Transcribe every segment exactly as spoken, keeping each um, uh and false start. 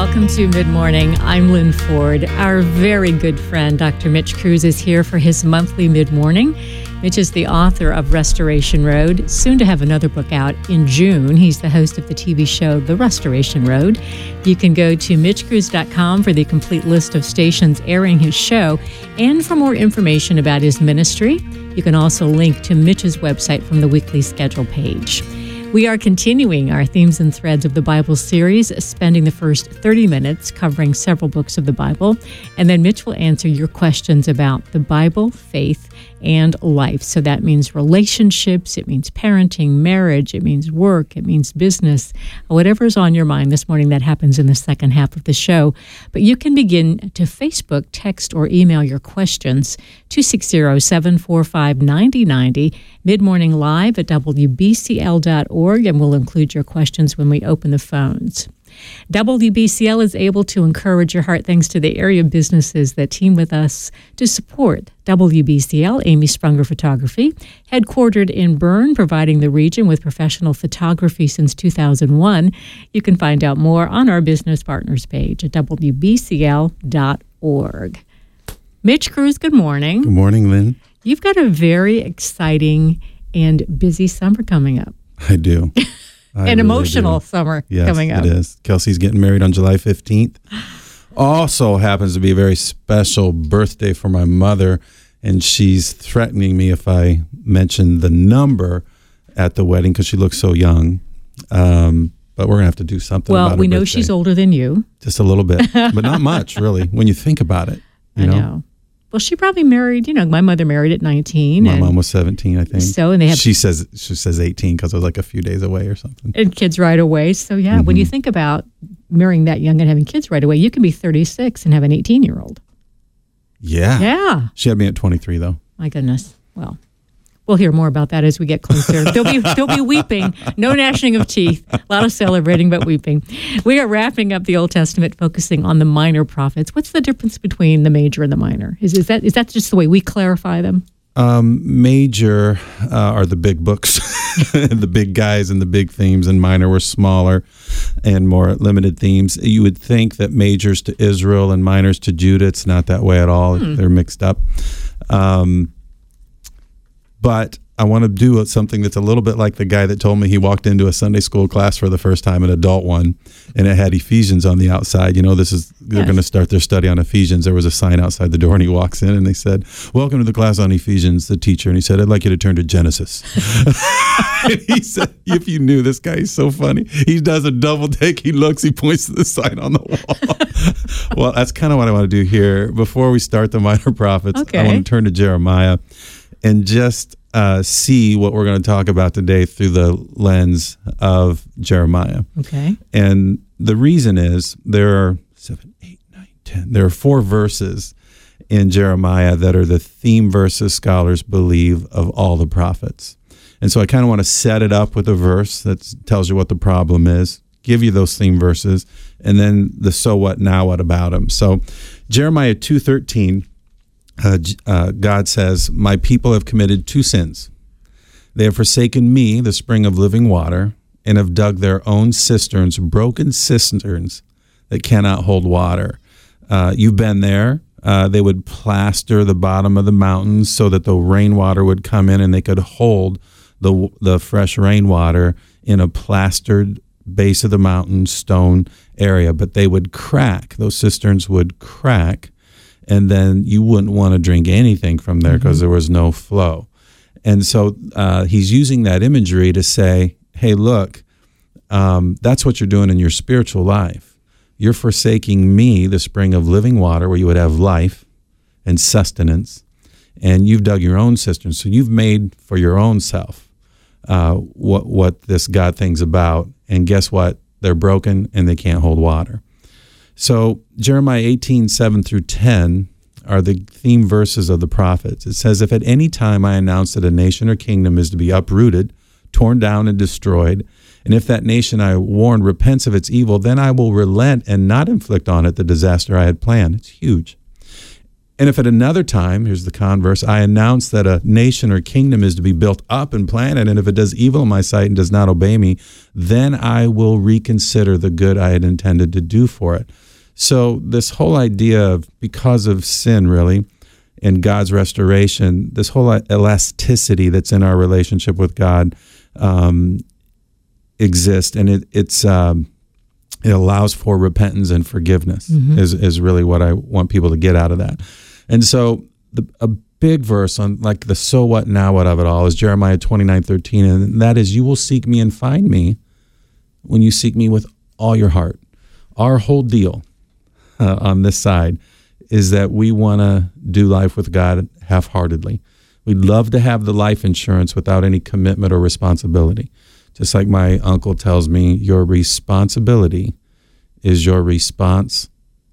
Welcome to Mid Morning. I'm Lynn Ford. Our very good friend, Doctor Mitch Kruse, is here for his monthly Mid Morning. Mitch is the author of Restoration Road, soon to have another book out in June. He's the host of the T V show The Restoration Road. You can go to mitch kruse dot com for the complete list of stations airing his show and for more information about his ministry. You can also link to Mitch's website from the weekly schedule page. We are continuing our Themes and Threads of the Bible series, spending the first thirty minutes covering several books of the Bible, and then Mitch will answer your questions about the Bible, faith, and life. So that means relationships, it means parenting, marriage, it means work, it means business, whatever's on your mind this morning. That happens in the second half of the show. But you can begin to Facebook, text, or email your questions to six zero, seven four five, nine zero nine zero, Mid-Morning Live at W B C L dot org, and we'll include your questions when we open the phones. W B C L is able to encourage your heart thanks to the area businesses that team with us to support W B C L. Amy Sprunger Photography, headquartered in Bern, providing the region with professional photography since two thousand one. You can find out more on our business partners page at W B C L dot org. Mitch Kruse, good morning. Good morning, Lynn. You've got a very exciting and busy summer coming up. I do. I An really emotional do. summer yes, coming up. It is. Kelsey's getting married on July fifteenth. Also happens to be a very special birthday for my mother, and she's threatening me if I mention the number at the wedding because she looks so young. Um, but we're going to have to do something well, about it. Well, we know she's older than you. Just a little bit, but not much, really, when you think about it. You I know? know. Well, she probably married, you know, my mother married at nineteen. My and mom was seventeen, I think. So, and they have... She says she says eighteen because it was like a few days away or something. And kids right away. So, yeah, mm-hmm. when you think about marrying that young and having kids right away, you can be thirty-six and have an eighteen-year-old. Yeah. Yeah. She had me at twenty-three, though. My goodness. Well, we'll hear more about that as we get closer. There'll be there'll be weeping, no gnashing of teeth, a lot of celebrating, but weeping. We are wrapping up the Old Testament, focusing on the minor prophets. What's the difference between the major and the minor? Is is that is that just the way we clarify them? Um, major uh, are the big books, the big guys and the big themes, and minor were smaller and more limited themes. You would think that majors to Israel and minors to Judah. It's not that way at all. Hmm. They're mixed up. Um, But I want to do something that's a little bit like the guy that told me he walked into a Sunday school class for the first time, an adult one, and it had Ephesians on the outside. You know, this is they're yes. going to start their study on Ephesians. There was a sign outside the door, and he walks in, and they said, "Welcome to the class on Ephesians," the teacher. And he said, "I'd like you to turn to Genesis." And he said, if you knew, this guy is so funny. He does a double take. He looks, he points to the sign on the wall. Well, that's kind of what I want to do here. Before we start the minor prophets, okay. I want to turn to Jeremiah and just uh, see what we're going to talk about today through the lens of Jeremiah. Okay. And the reason is there are seven, eight, nine, ten. There are four verses in Jeremiah that are the theme verses scholars believe of all the prophets. And so I kind of want to set it up with a verse that tells you what the problem is, give you those theme verses, and then the so what, now what about them. So Jeremiah two thirteen. Uh, uh, God says, "My people have committed two sins. They have forsaken me, the spring of living water, and have dug their own cisterns, broken cisterns that cannot hold water." Uh, you've been there. Uh, they would plaster the bottom of the mountains so that the rainwater would come in and they could hold the the fresh rainwater in a plastered base of the mountain stone area. But they would crack. Those cisterns would crack. And then you wouldn't want to drink anything from there because mm-hmm. there was no flow. And so uh, he's using that imagery to say, hey, look, um, that's what you're doing in your spiritual life. You're forsaking me, the spring of living water, where you would have life and sustenance, and you've dug your own cisterns. So you've made for your own self uh, what, what this God thing's about. And guess what? They're broken and they can't hold water. So Jeremiah eighteen, seven through ten are the theme verses of the prophets. It says, "If at any time I announce that a nation or kingdom is to be uprooted, torn down, and destroyed, and if that nation I warned repents of its evil, then I will relent and not inflict on it the disaster I had planned." It's huge. And if at another time, here's the converse, I announce that a nation or kingdom is to be built up and planted, and if it does evil in my sight and does not obey me, then I will reconsider the good I had intended to do for it. So this whole idea of, because of sin, really, and God's restoration, this whole elasticity that's in our relationship with God um, exists, and it, it's um, it allows for repentance and forgiveness. Mm-hmm. is is really what I want people to get out of that. And so the, a big verse on like the so what, now what of it all is Jeremiah twenty-nine thirteen, and that is, you will seek me and find me when you seek me with all your heart. Our whole deal uh, on this side is that we want to do life with God half-heartedly. We'd love to have the life insurance without any commitment or responsibility. Just like my uncle tells me, your responsibility is your response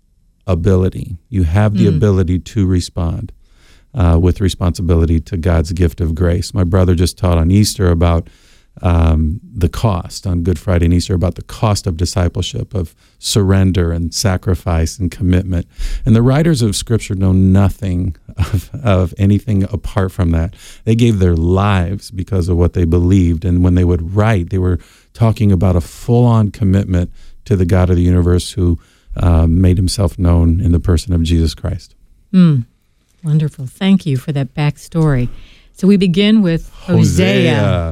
ability. You have the mm. ability to respond uh, with responsibility to God's gift of grace. My brother just taught on Easter about um, the cost, on Good Friday and Easter, about the cost of discipleship, of surrender and sacrifice and commitment. And the writers of Scripture know nothing of, of anything apart from that. They gave their lives because of what they believed. And when they would write, they were talking about a full-on commitment to the God of the universe who Um, made himself known in the person of Jesus Christ. Mm, wonderful. Thank you for that backstory. So we begin with Hosea. Hosea.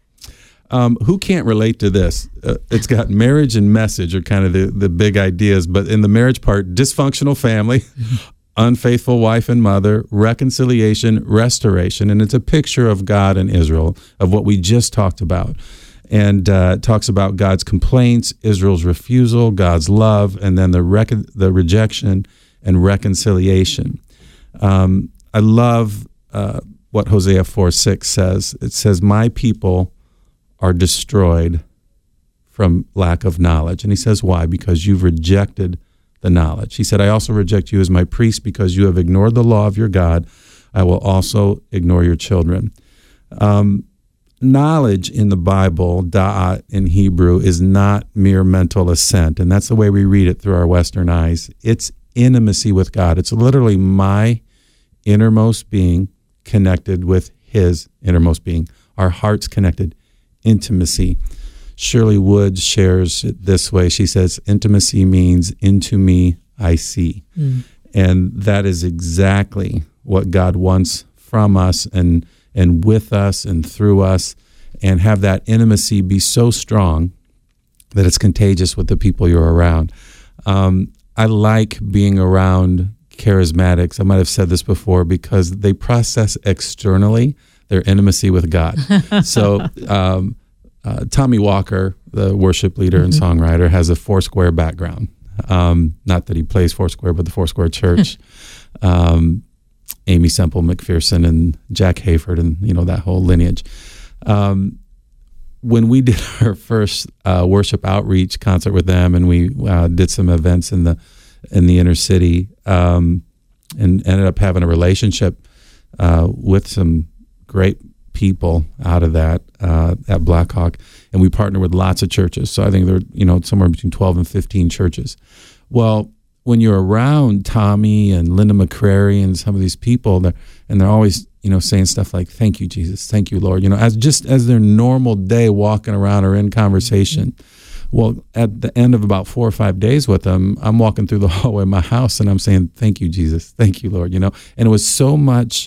Um, who can't relate to this? Uh, it's got marriage and message are kind of the, the big ideas, but in the marriage part, dysfunctional family, unfaithful wife and mother, reconciliation, restoration, and it's a picture of God and Israel, of what we just talked about. And uh, it talks about God's complaints, Israel's refusal, God's love, and then the rec- the rejection and reconciliation. Um, I love uh, what Hosea four six says. It says, my people are destroyed from lack of knowledge. And he says, why? Because you've rejected the knowledge. He said, I also reject you as my priest because you have ignored the law of your God. I will also ignore your children. Um Knowledge in the Bible, da'at in Hebrew, is not mere mental assent, and that's the way we read it through our Western eyes. It's intimacy with God. It's literally my innermost being connected with his innermost being. Our hearts connected. Intimacy. Shirley Woods shares it this way. She says, intimacy means into me I see. Mm. And that is exactly what God wants from us and and with us and through us, and have that intimacy be so strong that it's contagious with the people you're around. Um, I like being around charismatics. I might have said this before, because they process externally their intimacy with God. So um, uh, Tommy Walker, the worship leader mm-hmm. and songwriter, has a Foursquare background. Um, not that he plays Foursquare, but the Foursquare Church. um, Amy Semple McPherson and Jack Hayford and, you know, that whole lineage. Um, when we did our first uh, worship outreach concert with them, and we uh, did some events in the in the inner city, um, and ended up having a relationship uh, with some great people out of that uh, at Blackhawk, and we partner with lots of churches. So I think there are, you know, somewhere between twelve and fifteen churches. Well, when you're around Tommy and Linda McCrary and some of these people, they're, and they're always, you know, saying stuff like, thank you, Jesus, thank you, Lord, you know, as just as their normal day walking around or in conversation. Mm-hmm. Well, at the end of about four or five days with them, I'm walking through the hallway of my house and I'm saying, thank you, Jesus, thank you, Lord, you know, and it was so much,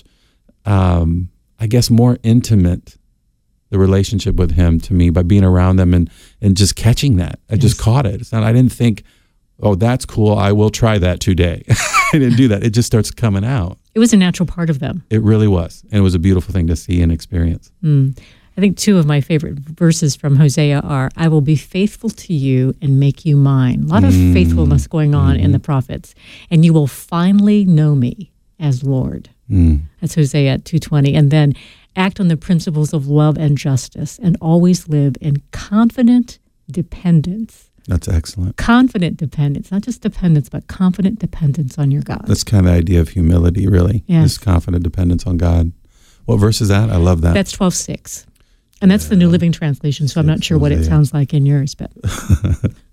um, I guess, more intimate, the relationship with him to me, by being around them and, and just catching that. I yes. just caught it. It's not, I didn't think, oh, that's cool, I will try that today. I didn't do that. It just starts coming out. It was a natural part of them. It really was. And it was a beautiful thing to see and experience. Mm. I think two of my favorite verses from Hosea are, I will be faithful to you and make you mine. A lot of mm. faithfulness going on mm-hmm. in the prophets. And you will finally know me as Lord. Mm. That's Hosea two twenty. And then act on the principles of love and justice and always live in confident dependence. That's excellent. Confident dependence, not just dependence, but confident dependence on your God. That's kind of the idea of humility, really. Yes. This confident dependence on God. What verse is that? I love that. That's twelve six. And that's yeah. the New Living Translation, so I'm not sure what it sounds like in yours, but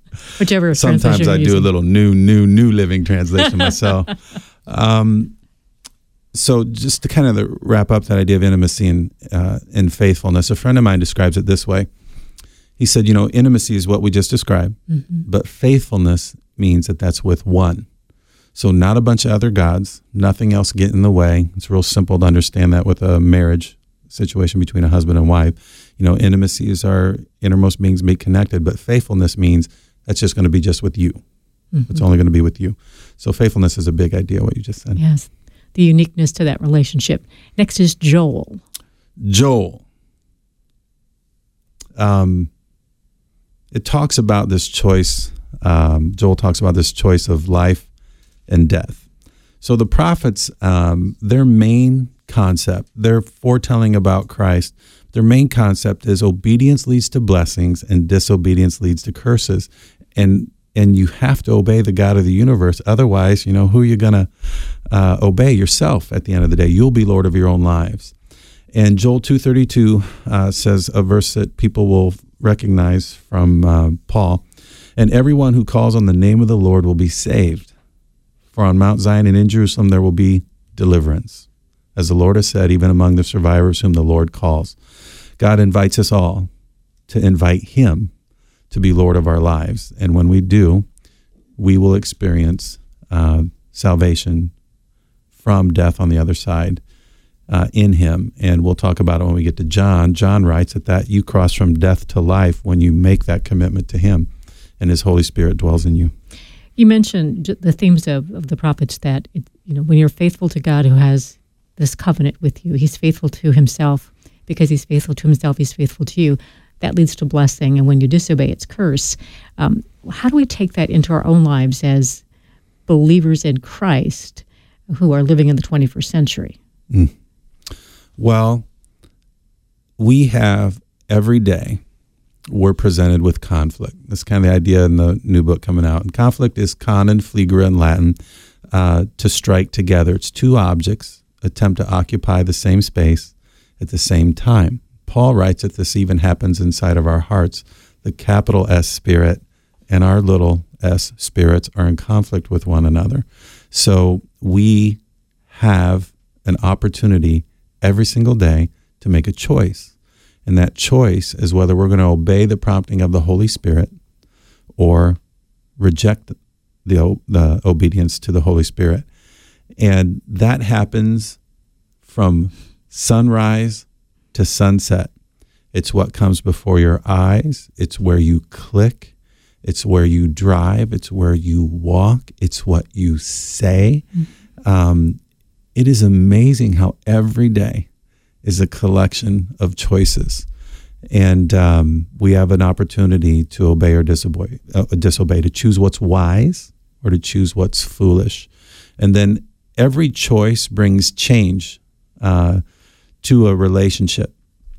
whichever Sometimes translation I you're do using. a little new, new, new Living Translation myself. um, so just to kind of wrap up that idea of intimacy and, uh, and faithfulness, a friend of mine describes it this way. He said, you know, intimacy is what we just described, mm-hmm. but faithfulness means that that's with one. So not a bunch of other gods, nothing else get in the way. It's real simple to understand that with a marriage situation between a husband and wife. You know, intimacy is our innermost beings be connected, but faithfulness means that's just going to be just with you. Mm-hmm. It's only going to be with you. So faithfulness is a big idea, what you just said. Yes, the uniqueness to that relationship. Next is Joel. Joel. Um, it talks about this choice. Um, Joel talks about this choice of life and death. So the prophets, um, their main concept, their foretelling about Christ, their main concept is obedience leads to blessings and disobedience leads to curses. And and you have to obey the God of the universe. Otherwise, you know, who are you going to uh, obey? Yourself at the end of the day. You'll be Lord of your own lives. And Joel two thirty-two uh, says a verse that people will recognize from uh, Paul. And everyone who calls on the name of the Lord will be saved. For on Mount Zion and in Jerusalem there will be deliverance. As the Lord has said, even among the survivors whom the Lord calls. God invites us all to invite him to be Lord of our lives. And when we do, we will experience uh, salvation from death on the other side uh, in him. And we'll talk about it when we get to John. John writes that, that you cross from death to life when you make that commitment to him, and his Holy Spirit dwells in you. You mentioned the themes of, of the prophets that, it, you know, when you're faithful to God who has this covenant with you, he's faithful to himself. Because he's faithful to himself, he's faithful to you. That leads to blessing, and when you disobey, it's curse. Um, how do we take that into our own lives as believers in Christ who are living in the twenty-first century? Mm. Well, we have every day, we're presented with conflict. That's kind of the idea in the new book coming out. And conflict is con and fligere in Latin, uh, to strike together. It's two objects attempt to occupy the same space at the same time. Paul writes that this even happens inside of our hearts. The capital S spirit and our little s spirits are in conflict with one another. So we have an opportunity every single day to make a choice. And that choice is whether we're going to obey the prompting of the Holy Spirit or reject the, the obedience to the Holy Spirit. And that happens from sunrise to sunset. It's what comes before your eyes. It's where you click. It's where you drive. It's where you walk. It's what you say. Mm-hmm. Um, it is amazing how every day is a collection of choices. And um, we have an opportunity to obey or disobey, uh, disobey, to choose what's wise or to choose what's foolish. And then every choice brings change uh, to a relationship.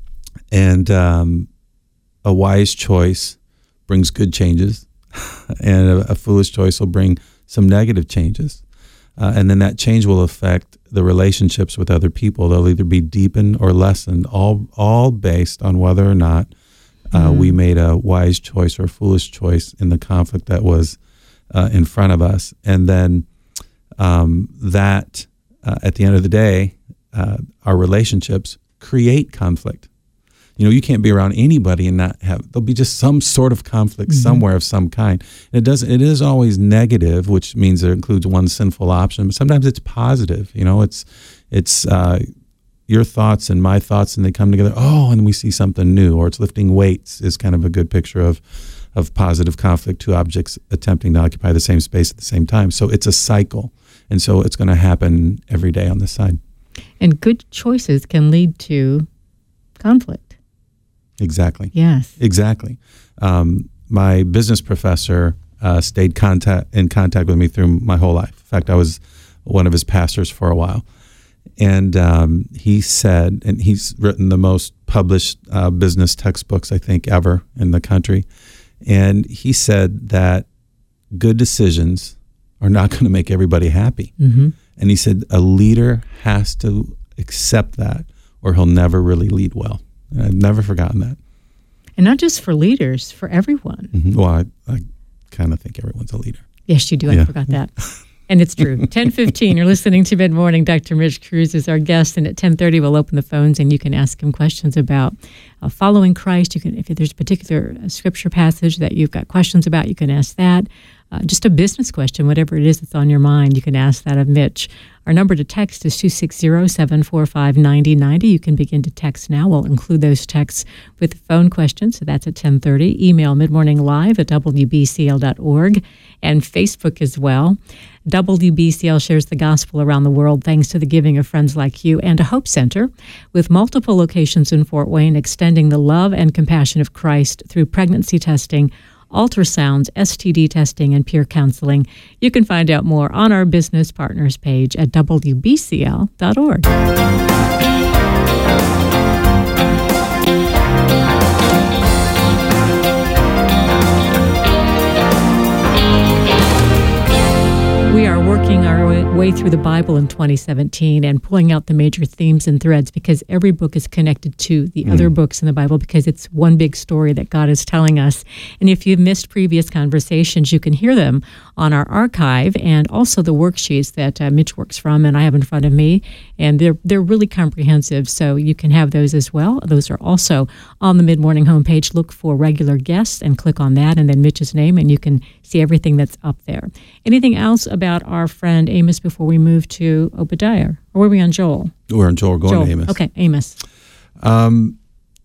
And um, a wise choice brings good changes, and a, a foolish choice will bring some negative changes. Uh, and then that change will affect the relationships with other people. They'll either be deepened or lessened, all all based on whether or not uh, mm. we made a wise choice or a foolish choice in the conflict that was uh, in front of us. And then um, that, uh, at the end of the day, uh, our relationships create conflict. You know, you can't be around anybody and not have, there'll be just some sort of conflict mm-hmm. somewhere of some kind. And it doesn't, it is always negative, which means it includes one sinful option, but sometimes it's positive. You know, it's, it's, uh, your thoughts and my thoughts, and they come together. Oh, and we see something new. Or it's lifting weights is kind of a good picture of, of positive conflict, two objects attempting to occupy the same space at the same time. So it's a cycle. And so it's going to happen every day on this side. And good choices can lead to conflict. Exactly. Yes. Exactly. Um, my business professor uh, stayed contact in contact with me through my whole life. In fact, I was one of his pastors for a while. And um, he said, and he's written the most published uh, business textbooks, I think, ever in the country. And he said that good decisions are not going to make everybody happy. Mm-hmm. And he said a leader has to accept that, or he'll never really lead well. And I've never forgotten that. And not just for leaders, for everyone. Mm-hmm. Well, I, I kind of think everyone's a leader. Yes, you do. I yeah. forgot that. And it's true. ten fifteen, you're listening to Mid Morning. Doctor Mitch Kruse is our guest, and at ten thirty we'll open the phones and you can ask him questions about uh, following Christ. You can, if there's a particular uh, scripture passage that you've got questions about, you can ask that. Uh, just a business question, whatever it is that's on your mind, you can ask that of Mitch. Our number to text is two six zero, seven four five, nine zero nine zero. You can begin to text now. We'll include those texts with phone questions, so that's at ten thirty. Email midmorninglive at w b c l dot org and Facebook as well. W B C L shares the gospel around the world thanks to the giving of friends like you and a Hope Center with multiple locations in Fort Wayne, extending the love and compassion of Christ through pregnancy testing, ultrasounds, S T D testing, and peer counseling. You can find out more on our business partners page at w b c l dot org. We are working our way through the Bible in twenty seventeen and pulling out the major themes and threads because every book is connected to the mm. other books in the Bible because it's one big story that God is telling us. And if you've missed previous conversations, you can hear them on our archive and also the worksheets that uh, Mitch works from and I have in front of me. And they're they're really comprehensive, so you can have those as well. Those are also on the Mid Morning homepage. Look for regular guests and click on that and then Mitch's name, and you can see everything that's up there. Anything else about our friend Amos before we move to Obadiah? Or were we on Joel? We're on Joel. We're going Joel. to Amos. Okay, Amos. Um,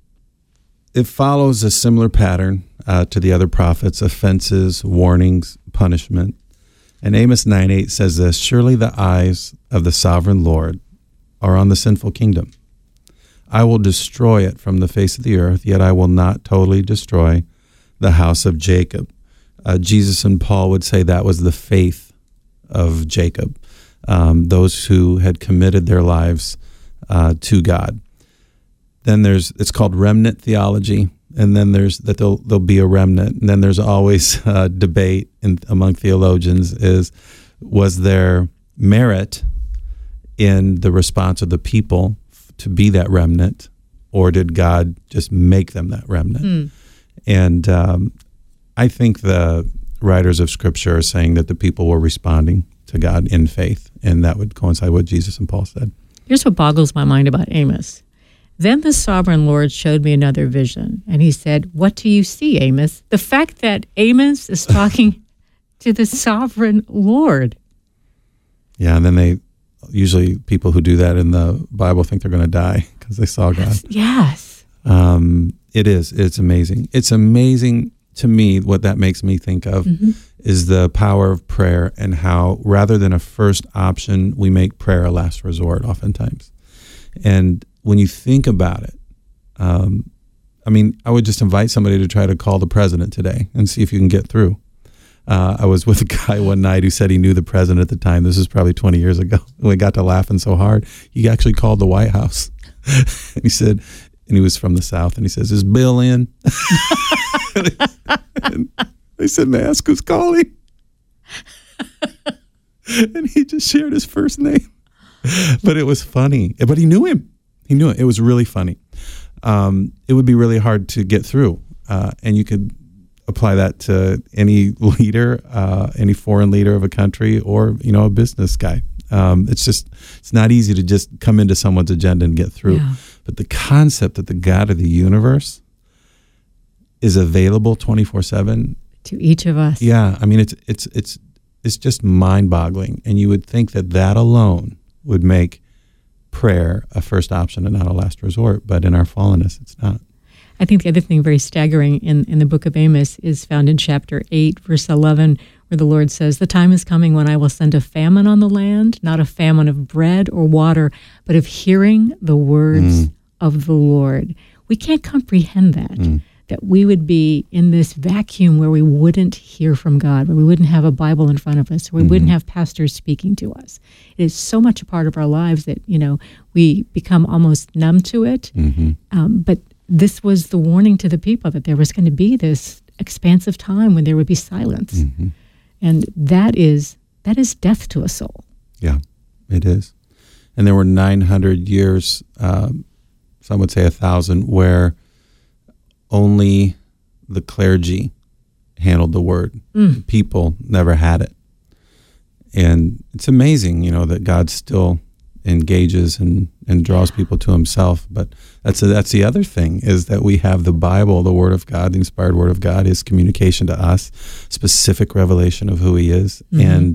it follows a similar pattern uh, to the other prophets: offenses, warnings, punishment. And Amos nine eight says this: "Surely the eyes of the sovereign Lord are on the sinful kingdom. I will destroy it from the face of the earth, yet I will not totally destroy the house of Jacob." Uh, Jesus and Paul would say that was the faith of Jacob, um, those who had committed their lives uh, to God. Then there's, it's called remnant theology, and then there's that there'll, there'll be a remnant, and then there's always uh, debate in, among theologians is, was there merit in the response of the people to be that remnant, or did God just make them that remnant? Mm. And um, I think the writers of Scripture are saying that the people were responding to God in faith, and that would coincide with what Jesus and Paul said. Here's what boggles my mind about Amos. Then the sovereign Lord showed me another vision, and he said, "What do you see, Amos?" The fact that Amos is talking to the sovereign Lord. Yeah, and then they, usually people who do that in the Bible think they're going to die because they saw God. Yes. yes. Um, it is. It's amazing. It's amazing to me. What that makes me think of mm-hmm. is the power of prayer, and how rather than a first option, we make prayer a last resort oftentimes. And when you think about it, um, I mean, I would just invite somebody to try to call the president today and see if you can get through. Uh, I was with a guy one night who said he knew the president at the time. This is probably twenty years ago. We got to laughing so hard. He actually called the White House. And he said, and he was from the South, and he says, "Is Bill in?" And they said, "May I ask who's calling?" And he just shared his first name. But it was funny. But he knew him. He knew it. It was really funny. Um, it would be really hard to get through. Uh, and you could apply that to any leader, uh, any foreign leader of a country, or, you know, a business guy. Um, it's just, it's not easy to just come into someone's agenda and get through. Yeah. But the concept that the God of the universe is available twenty-four seven to each of us. Yeah. I mean, it's, it's, it's, it's just mind-boggling. And you would think that that alone would make prayer a first option and not a last resort. But in our fallenness, it's not. I think the other thing very staggering in, in the book of Amos is found in chapter eight, verse eleven, where the Lord says, "The time is coming when I will send a famine on the land, not a famine of bread or water, but of hearing the words mm. of the Lord." We can't comprehend that, mm. that we would be in this vacuum where we wouldn't hear from God, where we wouldn't have a Bible in front of us, where we mm-hmm. wouldn't have pastors speaking to us. It is so much a part of our lives that, you know, we become almost numb to it. Mm-hmm. Um, but this was the warning to the people that there was going to be this expansive time when there would be silence. Mm-hmm. And that is that is death to a soul. Yeah, it is. And there were nine hundred years, um, some would say a thousand, where only the clergy handled the word. Mm. People never had it. and it's amazing, you know, that God still engages and, and draws people to himself. But that's a, that's the other thing, is that we have the Bible, the Word of God, the inspired Word of God, his communication to us, specific revelation of who he is. Mm-hmm. And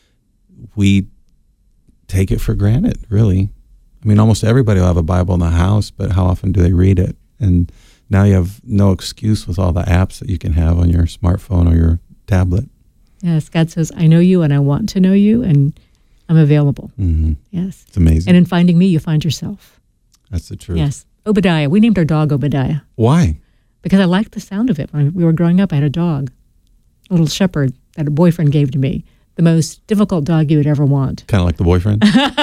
we take it for granted, really. I mean, almost everybody will have a Bible in the house, but how often do they read it? And now you have no excuse with all the apps that you can have on your smartphone or your tablet. Yes, God says, I know you and I want to know you, and I'm available. Mm-hmm. Yes. It's amazing. And in finding me, you find yourself. That's the truth. Yes. Obadiah. We named our dog Obadiah. Why? Because I liked the sound of it. When we were growing up, I had a dog, a little shepherd that a boyfriend gave to me. The most difficult dog you would ever want. Kind of like the boyfriend?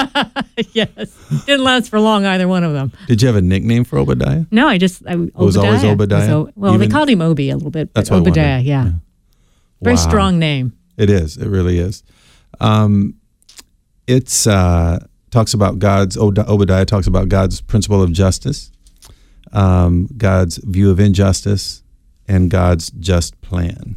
Yes. Didn't last for long, either one of them. Did you have a nickname for Obadiah? No, I just... I, it was always Obadiah? Was, well, Even, they called him Obi a little bit, but that's what Obadiah, yeah. yeah. Very wow. strong name. It is. It really is. Um, it's uh, talks about God's, Obadiah talks about God's principle of justice, um, God's view of injustice, and God's just plan.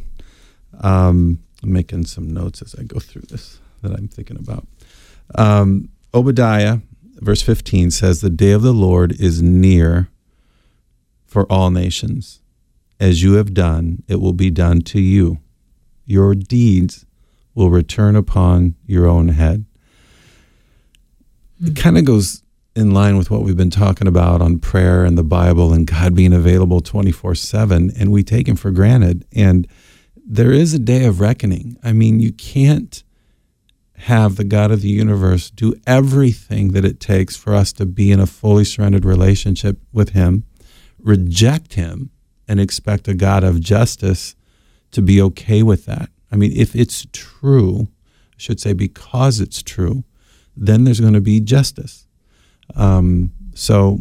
Um, I'm making some notes as I go through this that I'm thinking about. Um, Obadiah, verse fifteen, says, the day of the Lord is near for all nations. As you have done, it will be done to you. Your deeds will return upon your own head. Mm-hmm. It kind of goes in line with what we've been talking about on prayer and the Bible and God being available twenty-four seven, and we take him for granted. And there is a day of reckoning. I mean, you can't have the God of the universe do everything that it takes for us to be in a fully surrendered relationship with him, reject him, and expect a God of justice to be okay with that. I mean, if it's true, I should say because it's true, then there's going to be justice. Um, so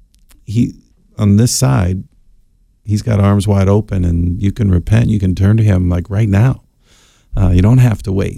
he, on this side, he's got arms wide open, and you can repent, you can turn to him like right now. Uh, you don't have to wait.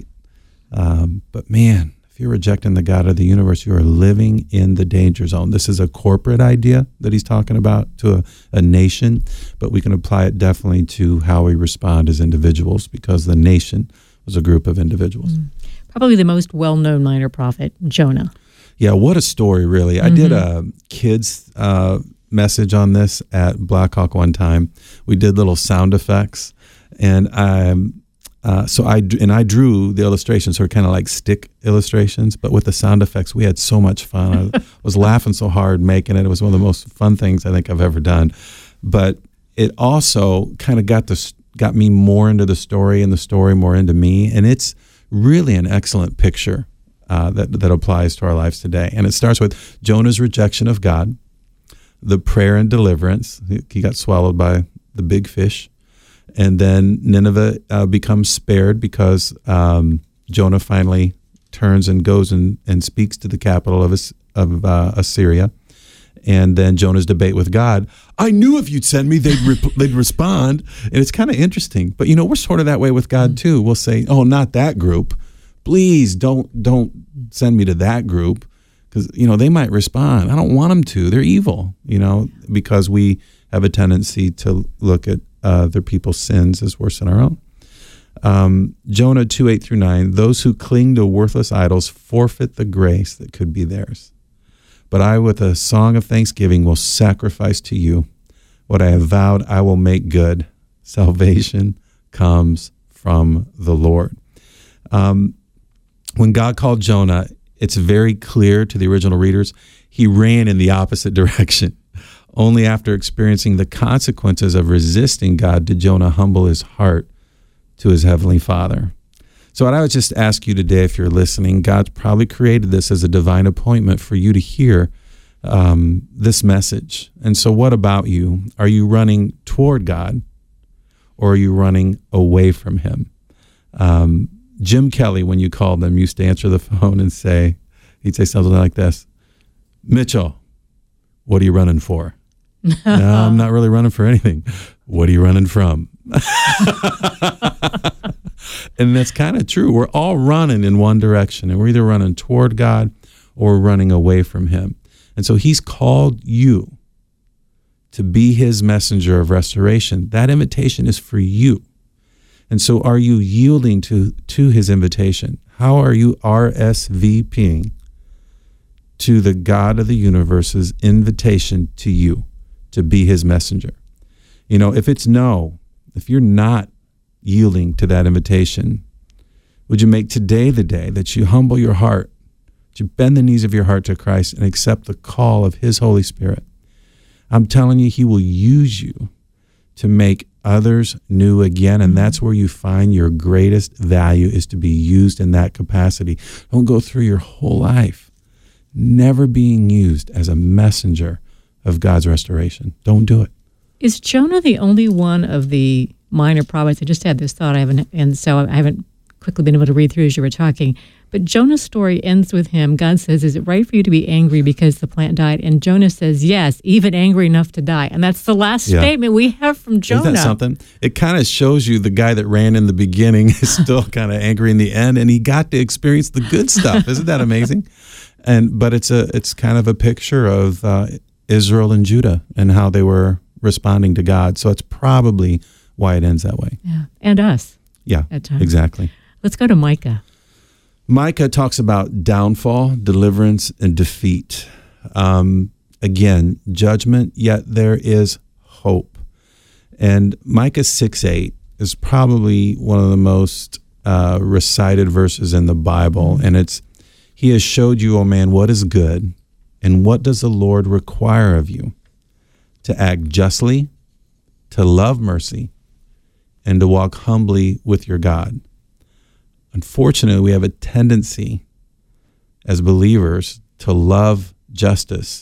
Um, but man, if you're rejecting the God of the universe, you are living in the danger zone. This is a corporate idea that he's talking about to a, a nation, but we can apply it definitely to how we respond as individuals, because the nation was a group of individuals. Mm. Probably the most well-known minor prophet, Jonah. Yeah, what a story, really. Mm-hmm. I did a kids uh, message on this at Blackhawk one time. We did little sound effects, and I... Uh, so I and I drew the illustrations, so kind of like stick illustrations, but with the sound effects, we had so much fun. I was laughing so hard making it. It was one of the most fun things I think I've ever done. But it also kind of got the got me more into the story, and the story more into me. And it's really an excellent picture uh, that that applies to our lives today. And it starts with Jonah's rejection of God, the prayer and deliverance. He got swallowed by the big fish. And then Nineveh uh, becomes spared because um, Jonah finally turns and goes and, and speaks to the capital of, of uh, Assyria. And then Jonah's debate with God. I knew if you'd send me, they'd re- they'd respond. And it's kind of interesting. But, you know, we're sort of that way with God, too. We'll say, oh, not that group. Please don't don't send me to that group, because, you know, they might respond. I don't want them to. They're evil, you know, because we have a tendency to look at Uh, other people's sins as worse than our own. Um, Jonah two, eight through nine, those who cling to worthless idols forfeit the grace that could be theirs. But I, with a song of thanksgiving, will sacrifice to you. What I have vowed, I will make good. Salvation comes from the Lord. Um, when God called Jonah, it's very clear to the original readers, he ran in the opposite direction. Only after experiencing the consequences of resisting God did Jonah humble his heart to his heavenly Father. So what I would just ask you today, if you're listening, God's probably created this as a divine appointment for you to hear um, this message. And so what about you? Are you running toward God, or are you running away from him? Um, Jim Kelly, when you called him, used to answer the phone and say, he'd say something like this, Mitchell, what are you running for? No, I'm not really running for anything. What are you running from? And that's kind of true. We're all running in one direction, and we're either running toward God or running away from him. And so he's called you to be his messenger of restoration. That invitation is for you. And so are you yielding to, to his invitation? How are you RSVPing to the God of the universe's invitation to you to be his messenger? You know, if it's no, if you're not yielding to that invitation, would you make today the day that you humble your heart, that you bend the knees of your heart to Christ and accept the call of his Holy Spirit? I'm telling you, he will use you to make others new again, and that's where you find your greatest value, is to be used in that capacity. Don't go through your whole life never being used as a messenger of God's restoration. Don't do it. Is Jonah the only one of the minor prophets? I just had this thought, I haven't, and so I haven't quickly been able to read through as you were talking. But Jonah's story ends with him. God says, is it right for you to be angry because the plant died? And Jonah says, yes, even angry enough to die. And that's the last yeah. statement we have from Jonah. Isn't that something? It kind of shows you the guy that ran in the beginning is still kind of angry in the end, and he got to experience the good stuff. Isn't that amazing? And But it's a it's kind of a picture of uh, Israel and Judah and how they were responding to God. So it's probably why it ends that way. Yeah, and us. Yeah, at times. Exactly. Let's go to Micah. Micah talks about downfall, deliverance, and defeat. Um, again, judgment, yet there is hope. And Micah six eight is probably one of the most uh, recited verses in the Bible. Mm-hmm. And it's, he has showed you, O man, what is good, and what does the Lord require of you? To act justly, to love mercy, and to walk humbly with your God. Unfortunately, we have a tendency as believers to love justice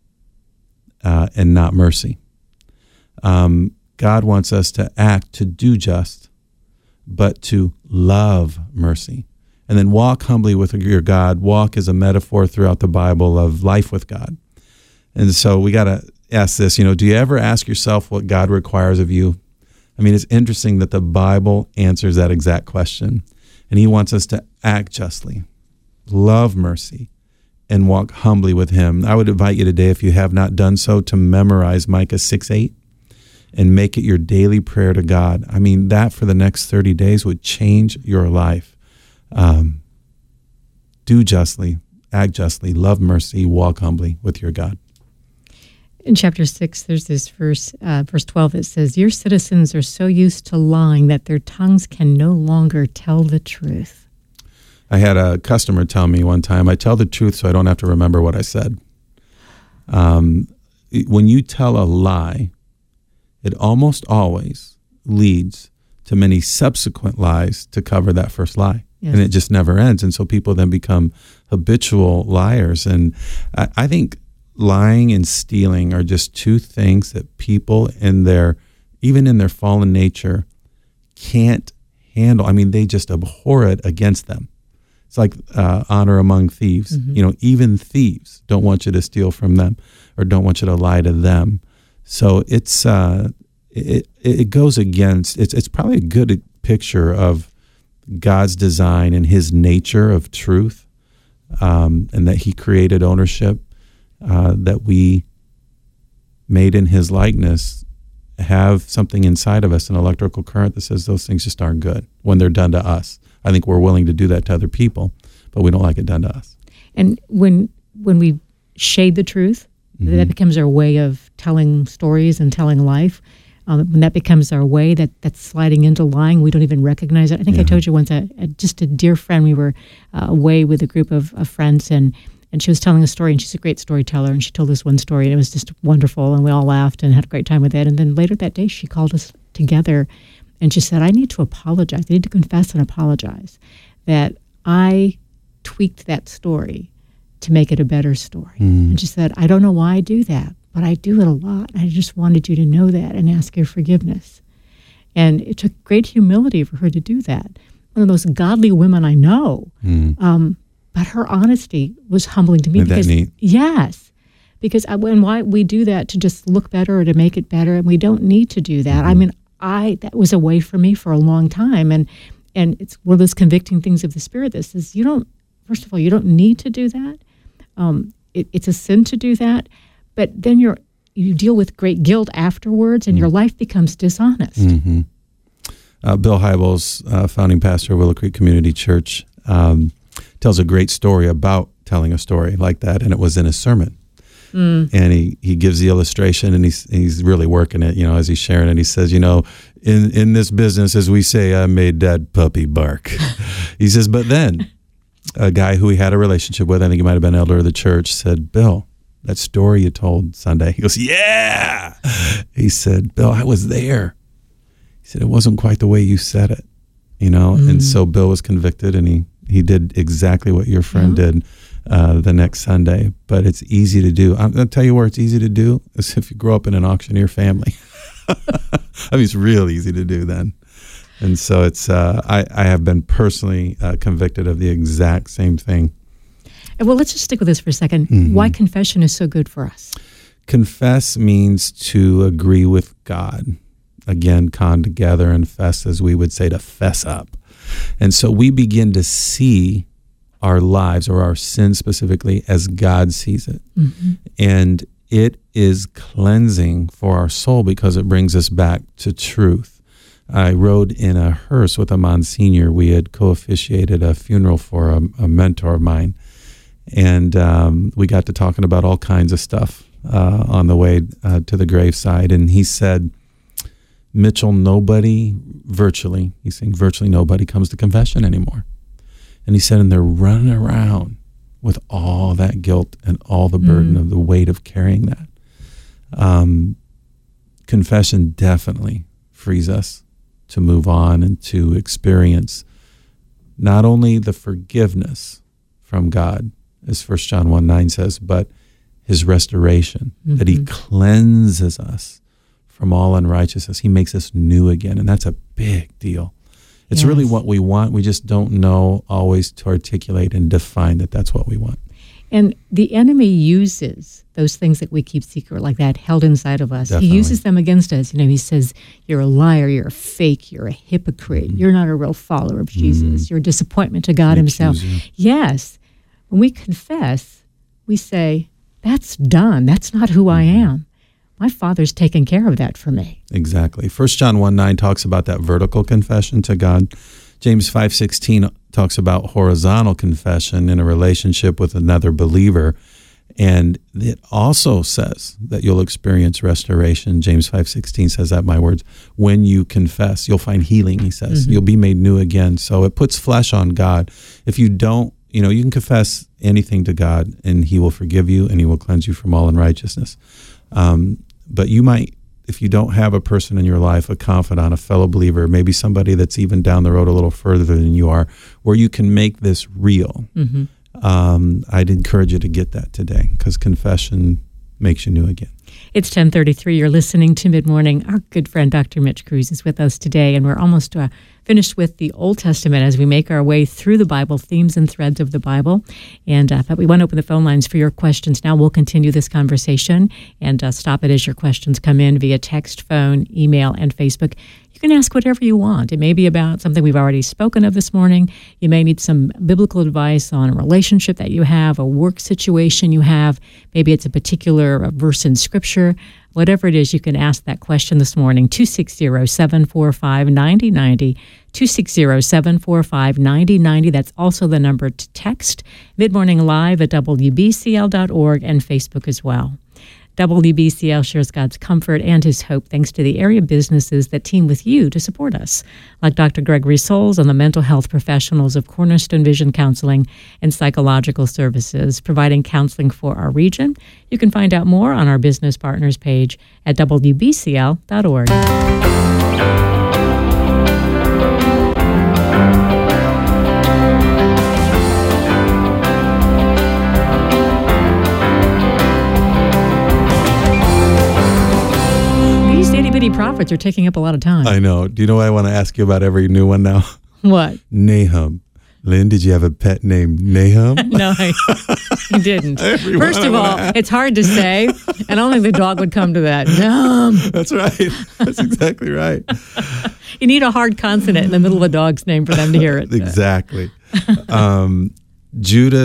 uh, and not mercy. Um, God wants us to act, to do just, but to love mercy. And then walk humbly with your God. Walk is a metaphor throughout the Bible of life with God. And so we got to ask this, you know, do you ever ask yourself what God requires of you? I mean, it's interesting that the Bible answers that exact question. And he wants us to act justly, love mercy, and walk humbly with him. I would invite you today, if you have not done so, to memorize Micah six eight and make it your daily prayer to God. I mean, that for the next thirty days would change your life. Um, do justly, act justly, love mercy, walk humbly with your God. In chapter six, there's this verse, uh, verse twelve, that says, your citizens are so used to lying that their tongues can no longer tell the truth. I had a customer tell me one time, I tell the truth so I don't have to remember what I said. Um, when you tell a lie, it almost always leads to many subsequent lies to cover that first lie. Yes. And it just never ends. And so people then become habitual liars. And I, I think lying and stealing are just two things that people in their, even in their fallen nature, can't handle. I mean, they just abhor it against them. It's like uh, honor among thieves. Mm-hmm. You know, even thieves don't want you to steal from them or don't want you to lie to them. So it's uh, it it goes against. It's it's probably a good picture of God's design and his nature of truth, um, and that he created ownership. Uh, that we, made in his likeness, have something inside of us, an electrical current that says those things just aren't good when they're done to us. I think we're willing to do that to other people, but we don't like it done to us. And when when we shade the truth, mm-hmm. that becomes our way of telling stories and telling life. Um, when that becomes our way, that that's sliding into lying, we don't even recognize it. I think yeah. I told you once, a, a, just a dear friend, we were uh, away with a group of, of friends, and And she was telling a story, and she's a great storyteller, and she told us one story, and it was just wonderful, and we all laughed and had a great time with it. And then later that day, she called us together, and she said, I need to apologize. I need to confess and apologize that I tweaked that story to make it a better story. Mm. And she said, I don't know why I do that, but I do it a lot. I just wanted you to know that and ask your forgiveness. And it took great humility for her to do that. One of the most godly women I know. Mm. Um, But her honesty was humbling to me. Isn't because, that neat? Yes. Because I, when why we do that to just look better or to make it better, and we don't need to do that. Mm-hmm. I mean, I that was a way for me for a long time. And and it's one of those convicting things of the Spirit that says, you don't, first of all, you don't need to do that. Um, it, it's a sin to do that. But then you're you deal with great guilt afterwards, and mm-hmm. your life becomes dishonest. Mm-hmm. Uh, Bill Hybels, uh, founding pastor of Willow Creek Community Church, um, tells a great story about telling a story like that, and it was in a sermon. Mm. And he, he gives the illustration, and he's he's really working it, you know, as he's sharing it. He says, you know, in, in this business, as we say, I made that puppy bark. He says, but then a guy who he had a relationship with, I think he might have been elder of the church, said, Bill, that story you told Sunday. He goes, yeah. He said, Bill, I was there. He said, it wasn't quite the way you said it, you know. Mm. And so Bill was convicted, and he, he did exactly what your friend yeah. did. Uh, the next Sunday, but it's easy to do. I'm going to tell you where it's easy to do is if you grow up in an auctioneer family. I mean, it's real easy to do then. And so it's, uh, I, I have been personally uh, convicted of the exact same thing. Well, let's just stick with this for a second. Mm-hmm. Why confession is so good for us? Confess means to agree with God. Again, con together, and fess, as we would say, to fess up. And so we begin to see our lives, or our sin specifically, as God sees it. Mm-hmm. And it is cleansing for our soul because it brings us back to truth. I rode in a hearse with a Monsignor. We had co-officiated a funeral for a, a mentor of mine. And um, we got to talking about all kinds of stuff uh, on the way uh, to the graveside. And he said, Mitchell, nobody, virtually, he's saying virtually nobody comes to confession anymore. And he said, and they're running around with all that guilt and all the burden mm. of the weight of carrying that. Um, confession definitely frees us to move on and to experience not only the forgiveness from God, as First John one nine says, but his restoration, mm-hmm. that he cleanses us from all unrighteousness. He makes us new again, and that's a big deal. It's yes. really what we want. We just don't know always to articulate and define that that's what we want. And the enemy uses those things that we keep secret like that, held inside of us. Definitely. He uses them against us. You know, he says, you're a liar, you're a fake, you're a hypocrite, mm-hmm. you're not a real follower of Jesus, mm-hmm. you're a disappointment to God An himself. accuser. Yes. When we confess, we say, that's done. That's not who I am. My Father's taken care of that for me. Exactly. First John one nine talks about that vertical confession to God. James five sixteen talks about horizontal confession in a relationship with another believer. And it also says that you'll experience restoration. James five sixteen says that, my words, when you confess, you'll find healing, he says. Mm-hmm. You'll be made new again. So it puts flesh on God. If you don't, you know, you can confess anything to God, and he will forgive you, and he will cleanse you from all unrighteousness. Um, but you might, if you don't have a person in your life, a confidant, a fellow believer, maybe somebody that's even down the road a little further than you are, where you can make this real, mm-hmm. um, I'd encourage you to get that today, because confession makes you new again. It's ten thirty-three. You're listening to Mid-Morning. Our good friend Doctor Mitch Kruse is with us today, and we're almost uh, finished with the Old Testament as we make our way through the Bible, themes and threads of the Bible. And uh, but we want to open the phone lines for your questions now. We'll continue this conversation and uh, stop it as your questions come in via text, phone, email, and Facebook. You can ask whatever you want. It may be about something we've already spoken of this morning. You may need some biblical advice on a relationship that you have, a work situation you have. Maybe it's a particular verse in Scripture. Whatever it is, you can ask that question this morning. two six zero, seven four five, nine zero nine zero, two six zero, seven four five, nine zero nine zero. That's also the number to text. Mid-Morning Live at W B C L dot org and Facebook as well. W B C L shares God's comfort and his hope thanks to the area businesses that team with you to support us, like Doctor Gregory Souls and the mental health professionals of Cornerstone Vision Counseling and Psychological Services, providing counseling for our region. You can find out more on our business partners page at W B C L dot org. Prophets are taking up a lot of time. I know. Do you know what I want to ask you about every new one now? What? Nahum. Lynn, did you have a pet named Nahum? No, I, I didn't. First of all, it's hard to say, and I don't think the dog would come to that. Nahum. That's right. That's exactly right. You need a hard consonant in the middle of a dog's name for them to hear it. Exactly. um, Judah's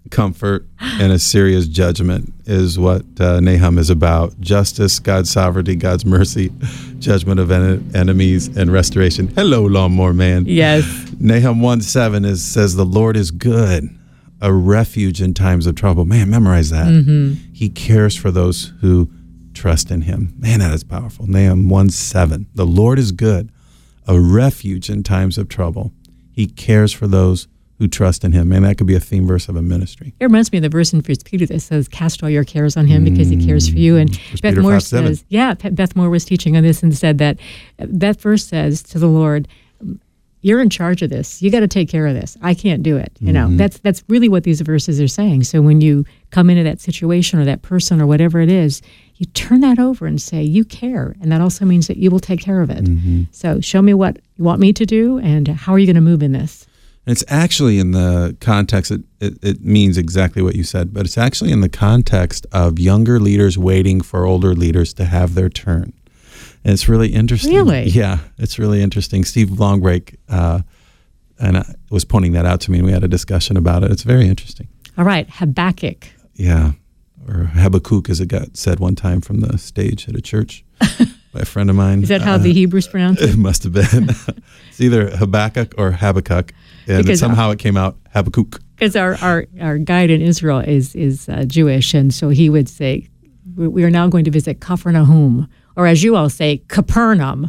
comfort, and Assyria's judgment is what uh, Nahum is about. Justice, God's sovereignty, God's mercy, judgment of en- enemies, and restoration. Hello, lawnmower man. Yes. Nahum one seven is, says, the Lord is good, a refuge in times of trouble. Man, memorize that. Mm-hmm. He cares for those who trust in him. Man, that is powerful. Nahum one seven. The Lord is good, a refuge in times of trouble. He cares for those who trust in him. Man, that could be a theme verse of a ministry. It reminds me of the verse in First Peter that says, cast all your cares on him because he cares for you. And First Beth Peter Moore five, seven. says, yeah, Beth Moore was teaching on this and said that that verse says to the Lord, you're in charge of this. You got to take care of this. I can't do it. You know, Mm-hmm. that's that's really what these verses are saying. So when you come into that situation or that person or whatever it is, you turn that over and say, you care. And that also means that you will take care of it. Mm-hmm. So show me what you want me to do and how are you going to move in this? And it's actually in the context, it, it, it means exactly what you said, but it's actually in the context of younger leaders waiting for older leaders to have their turn. And it's really interesting. Really? Yeah, it's really interesting. Steve Longbreak uh, and I was pointing that out to me, and we had a discussion about it. It's very interesting. All right, Habakkuk. Yeah, or Habakkuk, as it got said one time from the stage at a church by a friend of mine. Is that how uh, the Hebrews pronounce it? It must have been. It's either Habakkuk or Habakkuk, and Because somehow it came out Habakkuk. Because our, our, our guide in Israel is is uh, Jewish, and so he would say, we we are now going to visit Capernaum, or as you all say, Capernaum.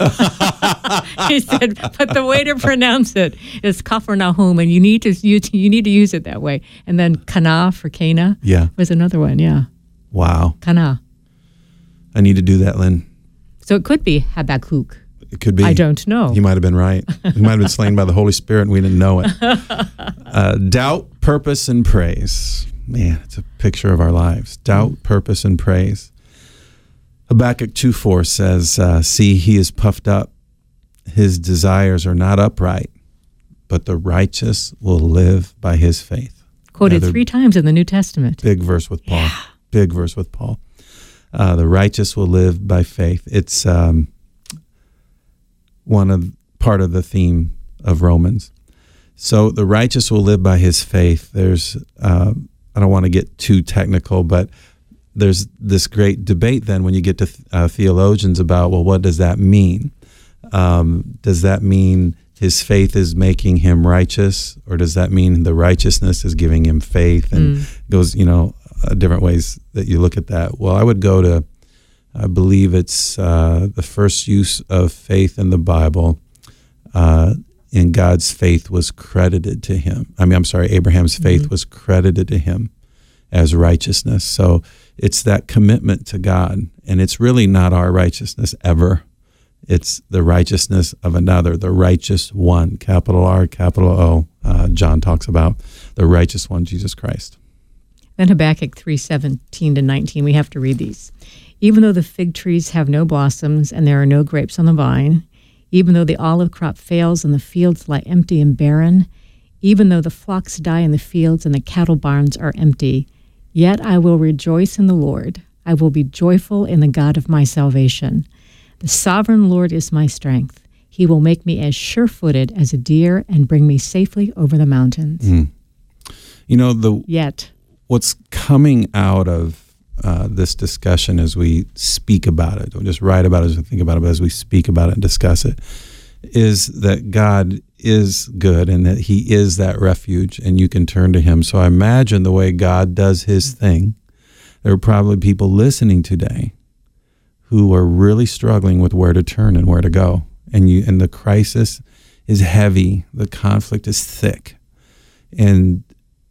He said, but the way to pronounce it is Capernaum, and you need to you, you need to use it that way. And then Cana for Cana Yeah. was another one, yeah. Wow. Cana. I need to do that, Lynn. So it could be Habakkuk. It could be. I don't know. You might have been right. You might have been slain by the Holy Spirit and we didn't know it. Uh, doubt, purpose, and praise. Man, it's a picture of our lives. Doubt, mm. purpose, and praise. Habakkuk two four says, uh, see, he is puffed up. His desires are not upright, but the righteous will live by his faith. Quoted Another three times in the New Testament. Big verse with Paul. Yeah. Big verse with Paul. Uh, the righteous will live by faith. It's um, one of part of the theme of Romans. So the righteous will live by his faith. There's, uh, I don't want to get too technical, but there's this great debate then when you get to uh, theologians about, well, what does that mean? Um, does that mean his faith is making him righteous, or does that mean the righteousness is giving him faith? And Mm. it goes, you know, uh, different ways that you look at that. Well, I would go to, I believe it's uh, the first use of faith in the Bible. Uh, in God's faith was credited to him. I mean, I'm sorry, Abraham's faith Mm-hmm. was credited to him as righteousness. So it's that commitment to God, and it's really not our righteousness ever. It's the righteousness of another, the righteous one, capital R, capital O. Uh, John talks about the righteous one, Jesus Christ. Then Habakkuk three seventeen to nineteen, we have to read these. Even though the fig trees have no blossoms and there are no grapes on the vine, even though the olive crop fails and the fields lie empty and barren, even though the flocks die in the fields and the cattle barns are empty, yet I will rejoice in the Lord. I will be joyful in the God of my salvation. The sovereign Lord is my strength. He will make me as sure-footed as a deer and bring me safely over the mountains. Mm. You know, the Yet. what's coming out of uh, this discussion as we speak about it, or just write about it as we think about it, but as we speak about it and discuss it, is that God is good and that he is that refuge and you can turn to him. So I imagine the way God does his thing, there are probably people listening today who are really struggling with where to turn and where to go. And you and the crisis is heavy. The conflict is thick. And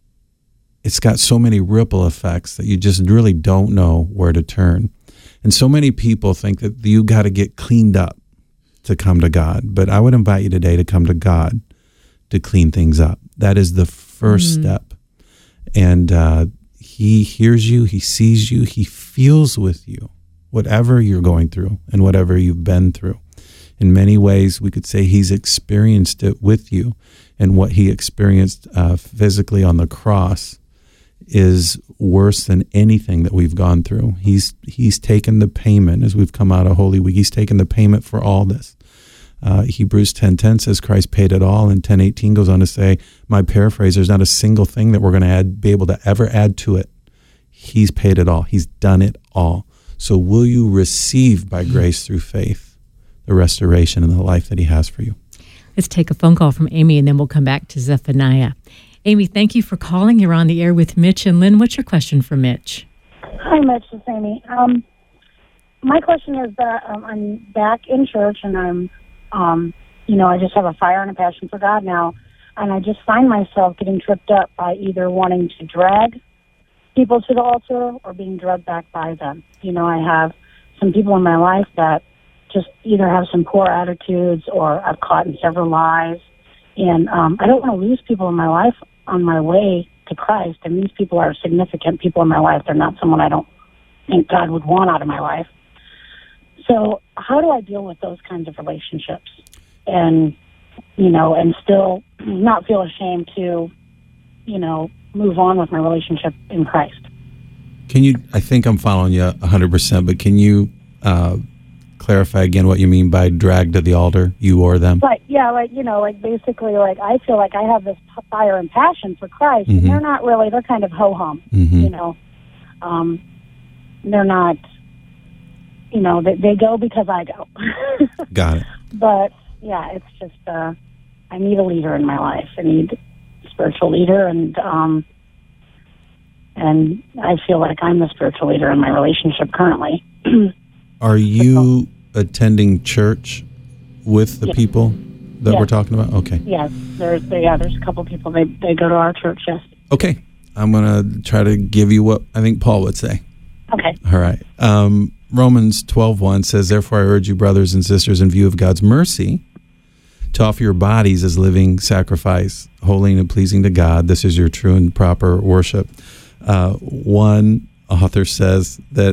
it's got so many ripple effects that you just really don't know where to turn. And so many people think that you got to get cleaned up to come to God. But I would invite you today to come to God to clean things up. That is the first mm. step. And uh, he hears you, he sees you, he feels with you, whatever you're going through and whatever you've been through. In many ways, we could say he's experienced it with you. And what he experienced uh, physically on the cross is worse than anything that we've gone through. He's he's taken the payment as we've come out of Holy Week. He's taken the payment for all this. Uh, Hebrews ten ten says Christ paid it all, and ten eighteen goes on to say, my paraphrase, there's not a single thing that we're going to add, be able to ever add to it. He's paid it all. He's done it all. So will you receive by grace through faith the restoration and the life that he has for you? Let's take a phone call from Amy, and then we'll come back to Zephaniah. Amy, thank you for calling. You're on the air with Mitch and Lynn. What's your question for Mitch? Hi, Mitch. It's Amy. Um, my question is that um, I'm back in church, and I'm, um, you know, I just have a fire and a passion for God now, and I just find myself getting tripped up by either wanting to drag people to the altar or being dragged back by them. You know, I have some people in my life that just either have some poor attitudes or I've caught in several lies. And um, I don't want to lose people in my life on my way to Christ. And these people are significant people in my life. They're not someone I don't think God would want out of my life. So how do I deal with those kinds of relationships and, you know, and still not feel ashamed to, you know, move on with my relationship in Christ? Can you, I think I'm following you one hundred percent, but can you uh, clarify again what you mean by drag to the altar, you or them? Like, yeah, like, you know, like basically, like, I feel like I have this fire and passion for Christ, Mm-hmm. and they're not really, they're kind of ho-hum, Mm-hmm. you know. Um, they're not, you know, they, they go because I go. Got it. But, yeah, it's just, uh, I need a leader in my life. I need a spiritual leader, and, um, and I feel like I'm the spiritual leader in my relationship currently. Are you attending church with the Yes. people that Yes. we're talking about? Okay. Yes, there's, yeah, there's a couple people, they, they go to our church, yes. Okay. I'm going to try to give you what I think Paul would say. Okay. All right. Um, Romans twelve one says, therefore I urge you, brothers and sisters, in view of God's mercy, to offer your bodies as living sacrifice, holy and pleasing to God. This is your true and proper worship. Uh, one author says that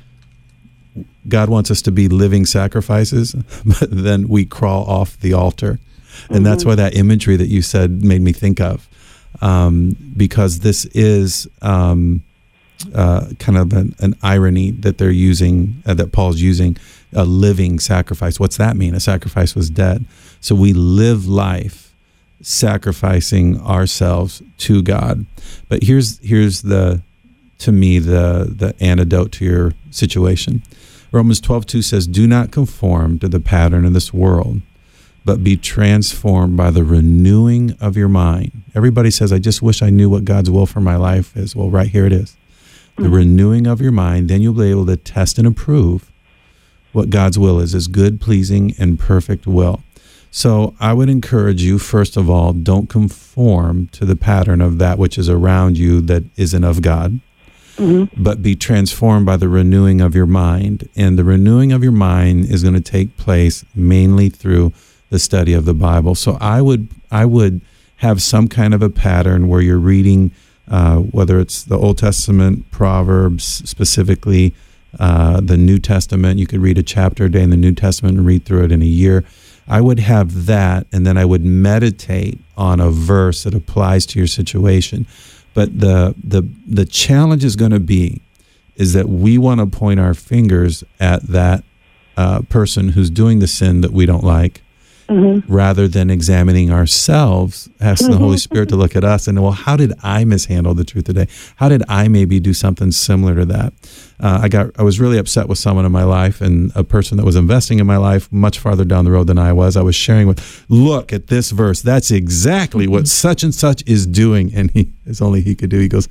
God wants us to be living sacrifices, but then we crawl off the altar. And mm-hmm. that's why that imagery that you said made me think of, um, because this is um, uh, kind of an, an irony that they're using, uh, that Paul's using, a living sacrifice. What's that mean? A sacrifice was dead. So we live life sacrificing ourselves to God. But here's here's the, to me, the the antidote to your situation. Romans twelve two says, do not conform to the pattern of this world, but be transformed by the renewing of your mind. Everybody says, I just wish I knew what God's will for my life is. Well, right here it is. The mm-hmm. renewing of your mind, then you'll be able to test and approve what God's will is, is good, pleasing, and perfect will. So I would encourage you, first of all, don't conform to the pattern of that which is around you that isn't of God. Mm-hmm. But be transformed by the renewing of your mind. And the renewing of your mind is going to take place mainly through the study of the Bible. So I would I would have some kind of a pattern where you're reading, uh, whether it's the Old Testament, Proverbs, specifically uh, the New Testament. You could read a chapter a day in the New Testament and read through it in a year. I would have that, and then I would meditate on a verse that applies to your situation. But the the the challenge is going to be is that we want to point our fingers at that uh, person who's doing the sin that we don't like, mm-hmm. rather than examining ourselves, asking the Holy Spirit to look at us and, well, how did I mishandle the truth today? How did I maybe do something similar to that? Uh, I got I was really upset with someone in my life, and a person that was investing in my life much farther down the road than I was. I was sharing with, look at this verse. That's exactly what such and such is doing. And he, it's only he could do. He goes,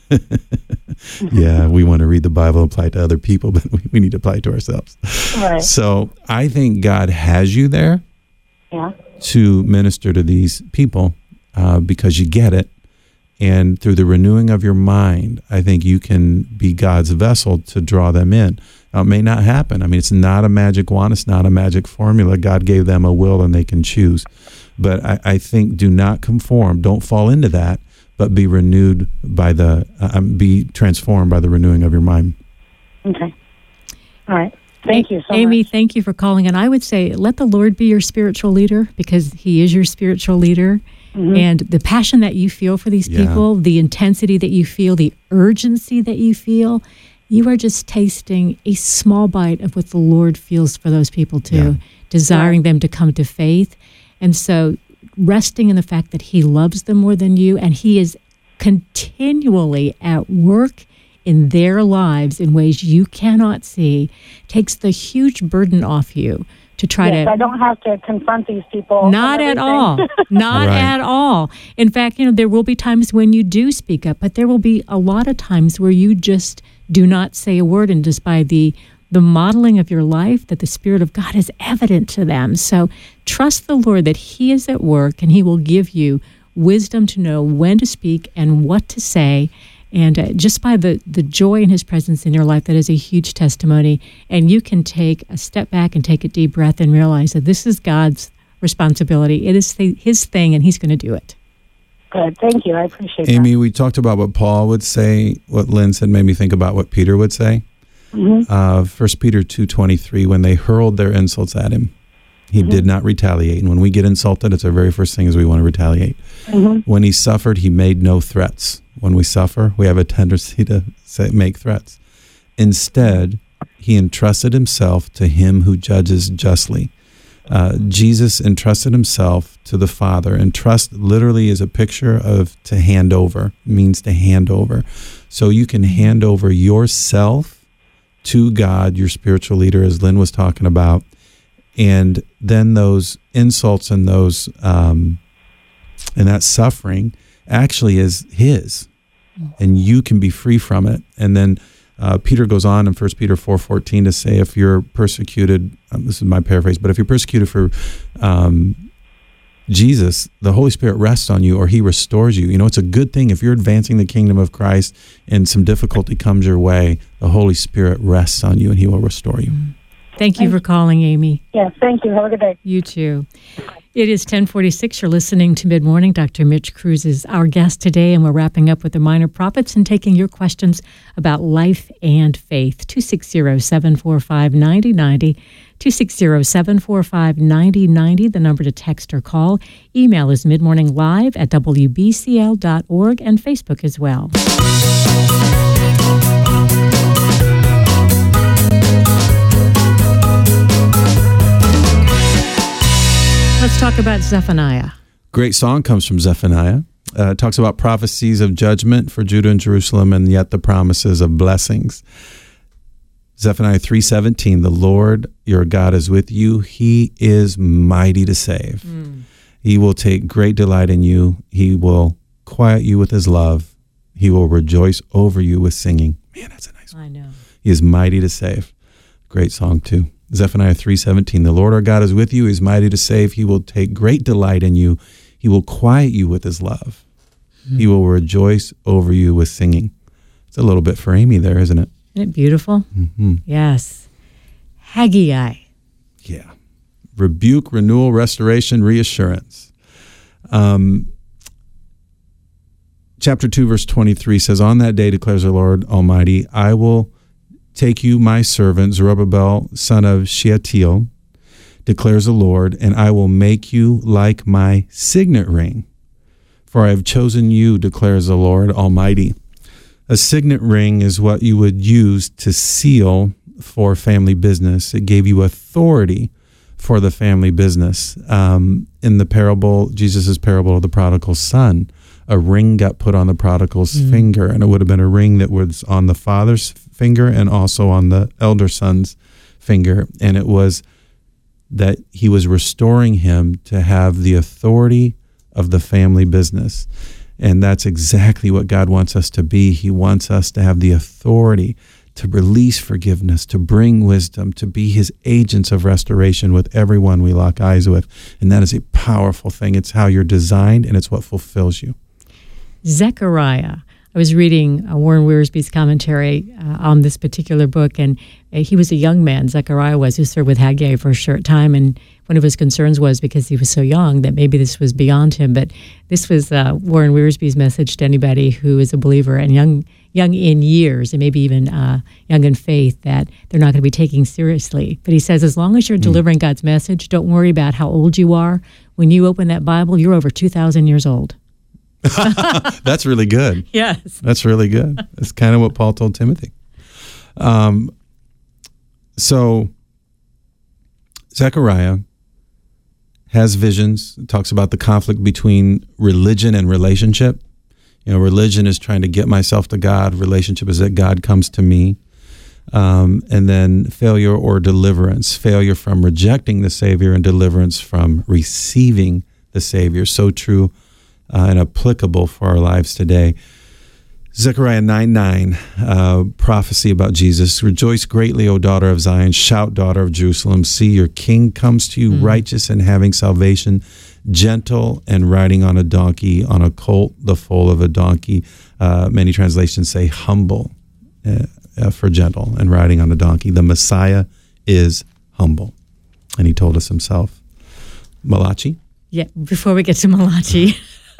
yeah, we want to read the Bible and apply it to other people, but we, we need to apply it to ourselves. Right. So I think God has you there yeah. to minister to these people uh, because you get it. And through the renewing of your mind, I think you can be God's vessel to draw them in. Now, it may not happen. I mean, it's not a magic wand. It's not a magic formula. God gave them a will and they can choose. But I, I think do not conform. Don't fall into that, but be renewed by the, uh, be transformed by the renewing of your mind. Okay. All right. Thank you so Amy, much. thank you for calling. And I would say, let the Lord be your spiritual leader, because he is your spiritual leader. Mm-hmm. And the passion that you feel for these Yeah. people, the intensity that you feel, the urgency that you feel, you are just tasting a small bite of what the Lord feels for those people too. Yeah. desiring them to come to faith. And so resting in the fact that he loves them more than you, and he is continually at work in their lives in ways you cannot see, takes the huge burden off you to try yes, to... I don't have to confront these people. Not at all. Not right. at all. In fact, you know, there will be times when you do speak up, but there will be a lot of times where you just do not say a word, and just by the the modeling of your life, that the Spirit of God is evident to them. So trust the Lord that he is at work, and he will give you wisdom to know when to speak and what to say. And uh, just by the, the joy in his presence in your life, that is a huge testimony. And you can take a step back and take a deep breath and realize that this is God's responsibility. It is th- his thing, and he's going to do it. Good. Thank you. I appreciate Amy, that. we talked about what Paul would say. What Lynn said made me think about what Peter would say. Mm-hmm. Uh, First Peter two twenty-three, when they hurled their insults at him, he mm-hmm. did not retaliate. And when we get insulted, it's our very first thing is we want to retaliate. Mm-hmm. When he suffered, he made no threats. When we suffer, we have a tendency to say, make threats. Instead, he entrusted himself to him who judges justly. Uh, Jesus entrusted himself to the Father. And trust literally is a picture of to hand over, means to hand over. So you can hand over yourself to God, your spiritual leader, as Lynn was talking about, and then those insults and those um, and that suffering actually is his, and you can be free from it. And then uh, Peter goes on in First Peter four fourteen to say, if you're persecuted, um, this is my paraphrase, but if you're persecuted for um, Jesus, the Holy Spirit rests on you, or he restores you. You know, it's a good thing if you're advancing the kingdom of Christ and some difficulty comes your way, the Holy Spirit rests on you and he will restore you. Thank you for calling, Amy. Yes, thank you. Have a good day. You too. It is ten forty-six. You're listening to Mid-Morning. Doctor Mitch Kruse is our guest today, and we're wrapping up with the Minor Prophets and taking your questions about life and faith. two six zero, seven four five, nine zero nine zero. two six zero, seven four five, nine zero nine zero, the number to text or call. Email is midmorninglive at w b c l dot org, and Facebook as well. Let's talk about Zephaniah. Great song comes from Zephaniah. Uh, it talks about prophecies of judgment for Judah and Jerusalem, and yet the promises of blessings. Zephaniah three seventeen, the Lord your God is with you. He is mighty to save. Mm. He will take great delight in you. He will quiet you with his love. He will rejoice over you with singing. Man, that's a nice one. I know. He is mighty to save. Great song too. Zephaniah three seventeen, the Lord our God is with you. He is mighty to save. He will take great delight in you. He will quiet you with his love. Mm. He will rejoice over you with singing. It's a little bit for Amy there, isn't it? Isn't it beautiful? Mm-hmm. Yes. Haggai. Yeah. Rebuke, renewal, restoration, reassurance. Um, chapter two, verse twenty-three says, on that day, declares the Lord Almighty, I will take you, my servant, Zerubbabel, son of Shealtiel, declares the Lord, and I will make you like my signet ring. For I have chosen you, declares the Lord Almighty. A signet ring is what you would use to seal for family business. It gave you authority for the family business. Um, in the parable, Jesus' parable of the prodigal son, a ring got put on the prodigal's mm. finger, and it would have been a ring that was on the father's finger and also on the elder son's finger. And it was that he was restoring him to have the authority of the family business. And that's exactly what God wants us to be. He wants us to have the authority to release forgiveness, to bring wisdom, to be his agents of restoration with everyone we lock eyes with. And that is a powerful thing. It's how you're designed, and it's what fulfills you. Zechariah. I was reading uh, Warren Wiersbe's commentary uh, on this particular book, and uh, he was a young man, Zechariah was, who served with Haggai for a short time, and one of his concerns was because he was so young that maybe this was beyond him. But this was uh, Warren Wiersbe's message to anybody who is a believer and young young in years, and maybe even uh, young in faith, that they're not going to be taken seriously. But he says, as long as you're mm. delivering God's message, don't worry about how old you are. When you open that Bible, you're over two thousand years old. That's really good. Yes. That's really good. That's kind of what Paul told Timothy. Um, so Zechariah has visions, talks about the conflict between religion and relationship. You know, religion is trying to get myself to God. Relationship is that God comes to me. Um, and then failure or deliverance, failure from rejecting the Savior and deliverance from receiving the Savior. So true uh, and applicable for our lives today. Zechariah nine nine, uh, prophecy about Jesus. Rejoice greatly, O daughter of Zion. Shout, daughter of Jerusalem. See, your king comes to you, mm. righteous and having salvation, gentle and riding on a donkey, on a colt, the foal of a donkey. Uh, many translations say humble uh, uh, for gentle and riding on a donkey. The Messiah is humble. And he told us himself. Malachi? Yeah, before we get to Malachi.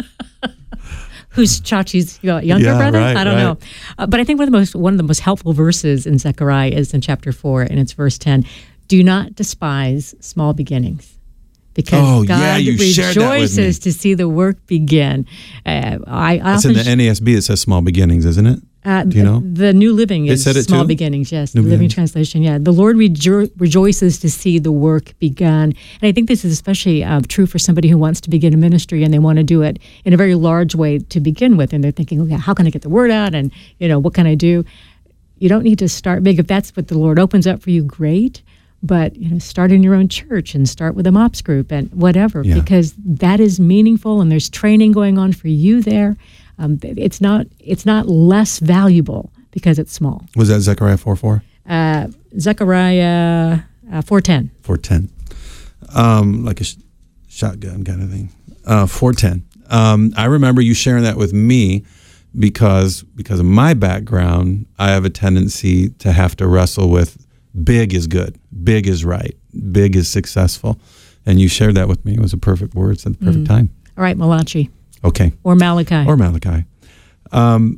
Who's Chachi's younger yeah, brother? Right, I don't right. know. Uh, but I think one of the most one of the most helpful verses in Zechariah is in chapter four, and it's verse ten. Do not despise small beginnings, because oh, God yeah, you shared that with me. rejoices to see the work begin. Uh, I, I It's often in the N A S B. It says small beginnings, isn't it? Uh, Do you know? The New Living is said it small too? beginnings, yes. New New Living beginnings. Translation, yeah. The Lord rejo- rejoices to see the work begun. And I think this is especially uh, true for somebody who wants to begin a ministry and they want to do it in a very large way to begin with. And they're thinking, okay, how can I get the word out? And, you know, what can I do? You don't need to start big. If that's what the Lord opens up for you, great. But, you know, start in your own church and start with a MOPS group and whatever, Yeah. because that is meaningful and there's training going on for you there. Um, it's not it's not less valuable because it's small. Was that Zechariah four four? Uh, Zechariah uh, four ten. four ten. Um, like a sh- shotgun kind of thing. Uh, four ten. Um, I remember you sharing that with me because because of my background, I have a tendency to have to wrestle with big is good, big is right, big is successful. And you shared that with me. It was a perfect word at the perfect mm. time. All right, Malachi. Okay. Or Malachi. Or Malachi. Um,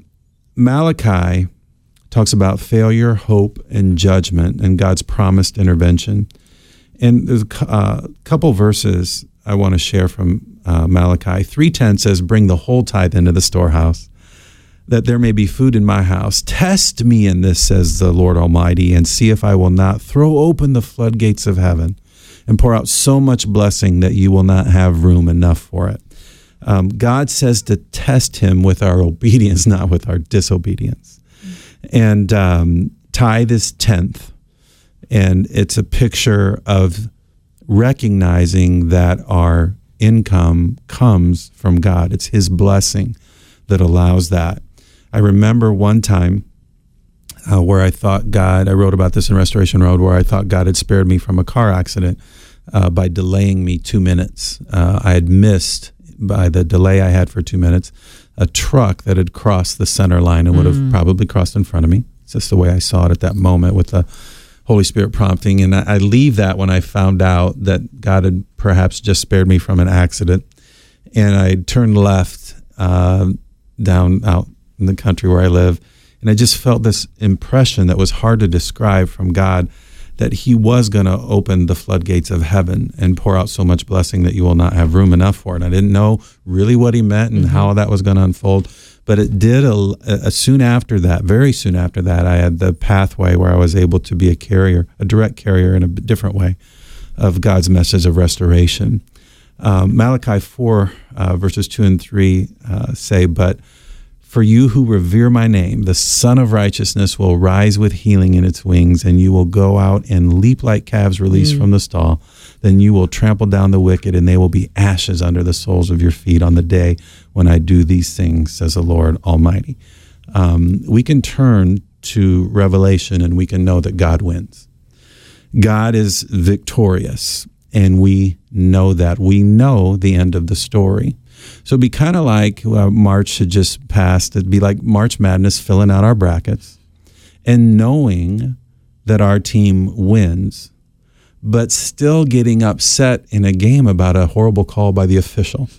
Malachi talks about failure, hope, and judgment and God's promised intervention. And there's a uh, couple verses I want to share from uh, Malachi. three ten says, bring the whole tithe into the storehouse, that there may be food in my house. Test me in this, says the Lord Almighty, and see if I will not throw open the floodgates of heaven and pour out so much blessing that you will not have room enough for it. Um, God says to test him with our obedience, not with our disobedience. And um, tithe is tenth, and it's a picture of recognizing that our income comes from God. It's his blessing that allows that. I remember one time uh, where I thought God, I wrote about this in Restoration Road, where I thought God had spared me from a car accident uh, by delaying me two minutes. Uh, I had missed, by the delay I had for two minutes, a truck that had crossed the center line and would have mm. probably crossed in front of me. It's just the way I saw it at that moment with the Holy Spirit prompting. And I, I leave that when I found out that God had perhaps just spared me from an accident. And I turned left uh, down out in the country where I live. And I just felt this impression that was hard to describe from God, that he was going to open the floodgates of heaven and pour out so much blessing that you will not have room enough for it. I didn't know really what he meant and mm-hmm. how that was going to unfold, but it did. A, a, soon after that, very soon after that, I had the pathway where I was able to be a carrier, a direct carrier in a different way of God's message of restoration. Um, Malachi four, uh, verses two and three uh, say, but for you who revere my name, the Son of Righteousness will rise with healing in its wings, and you will go out and leap like calves released mm. from the stall. Then you will trample down the wicked, and they will be ashes under the soles of your feet on the day when I do these things, says the Lord Almighty. Um, we can turn to Revelation, and we can know that God wins. God is victorious, and we know that. We know the end of the story. So it'd be kind of like uh, March had just passed. It'd be like March Madness, filling out our brackets and knowing that our team wins, but still getting upset in a game about a horrible call by the official.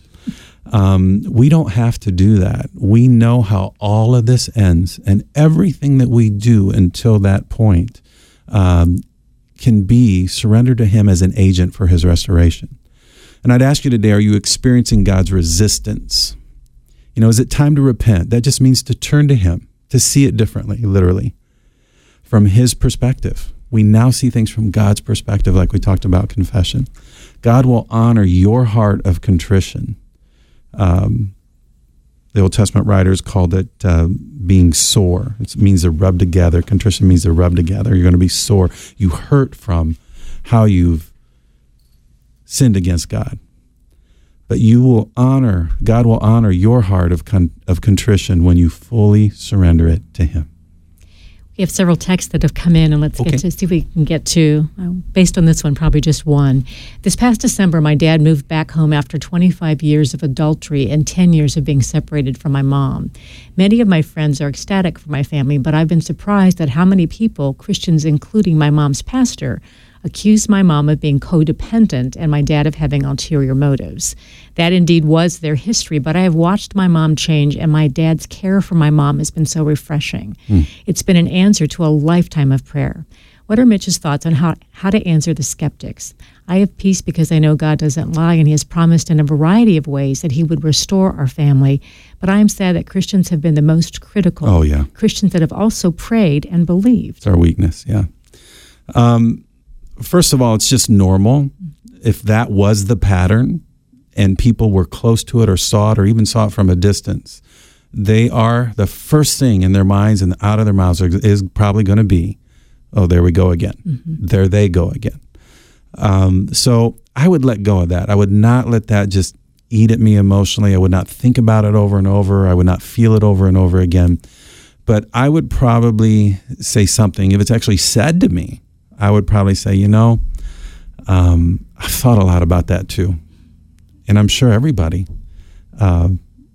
Um, we don't have to do that. We know how all of this ends, and everything that we do until that point um, can be surrendered to him as an agent for his restoration. And I'd ask you today, are you experiencing God's resistance? You know, is it time to repent? That just means to turn to him, to see it differently, literally, from his perspective. We now see things from God's perspective, like we talked about confession. God will honor your heart of contrition. Um, the Old Testament writers called it uh, being sore. It means to rub together. Contrition means to rub together. You're going to be sore. You hurt from how you've sinned against God. But you will honor, God will honor your heart of con- of contrition when you fully surrender it to Him. We have several texts that have come in, and let's Okay. get to see if we can get to, uh, based on this one, probably just one. This past December, my dad moved back home after twenty-five years of adultery and ten years of being separated from my mom. Many of my friends are ecstatic for my family, but I've been surprised at how many people, Christians including my mom's pastor, accused my mom of being codependent and my dad of having ulterior motives. That indeed was their history, but I have watched my mom change, and my dad's care for my mom has been so refreshing. Mm. It's been an answer to a lifetime of prayer. What are Mitch's thoughts on how, how to answer the skeptics? I have peace because I know God doesn't lie, and He has promised in a variety of ways that He would restore our family. But I am sad that Christians have been the most critical. Oh, yeah. Christians that have also prayed and believed. It's our weakness, yeah. Um, first of all, it's just normal. If that was the pattern and people were close to it or saw it or even saw it from a distance, they are, the first thing in their minds and out of their mouths are, is probably going to be, oh, there we go again. Mm-hmm. There they go again. Um, so I would let go of that. I would not let that just eat at me emotionally. I would not think about it over and over. I would not feel it over and over again. But I would probably say something, if it's actually said to me, I would probably say, you know, um, I've thought a lot about that too. And I'm sure everybody uh,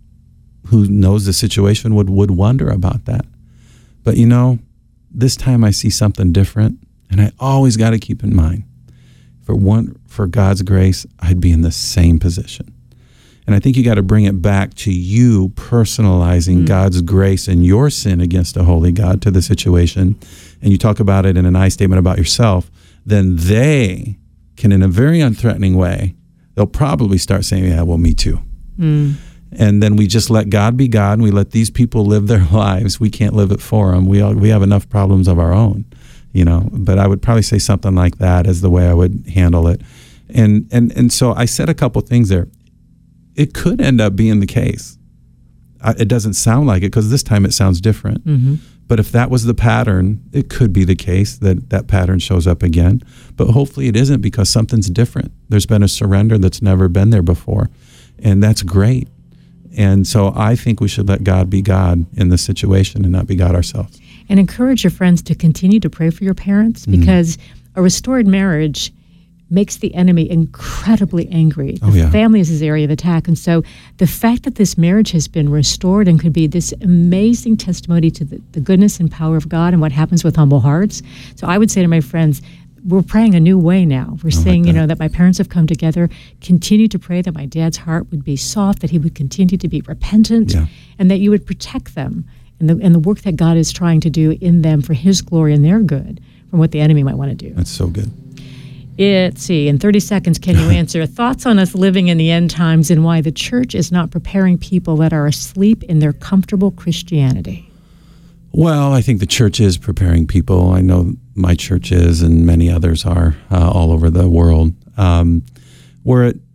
who knows the situation would, would wonder about that. But, you know, this time I see something different, and I always got to keep in mind, for one, for God's grace, I'd be in the same position. And I think you got to bring it back to you personalizing mm. God's grace and your sin against a holy God to the situation. And you talk about it in an I statement about yourself, then they can, in a very unthreatening way, they'll probably start saying, yeah, well, me too. Mm. And then we just let God be God, and we let these people live their lives. We can't live it for them. We all, we have enough problems of our own, you know. But I would probably say something like that as the way I would handle it. And and and so I said a couple things there. It could end up being the case. I, it doesn't sound like it because this time it sounds different. Mm-hmm. But if that was the pattern, it could be the case that that pattern shows up again. But hopefully it isn't, because something's different. There's been a surrender that's never been there before. And that's great. And so I think we should let God be God in this situation and not be God ourselves. And encourage your friends to continue to pray for your parents, because mm-hmm. a restored marriage makes the enemy incredibly angry. The oh, yeah. family is his area of attack. And so the fact that this marriage has been restored and could be this amazing testimony to the, the goodness and power of God and what happens with humble hearts. So I would say to my friends, we're praying a new way now. We're saying, like you know, that my parents have come together. Continue to pray that my dad's heart would be soft, that he would continue to be repentant, yeah. and that you would protect them and the, and the work that God is trying to do in them for His glory and their good from what the enemy might want to do. That's so good. Let's see, in thirty seconds, can you answer thoughts on us living in the end times and why the church is not preparing people that are asleep in their comfortable Christianity? Well, I think the church is preparing people. I know my church is, and many others are uh, all over the world. Um, where it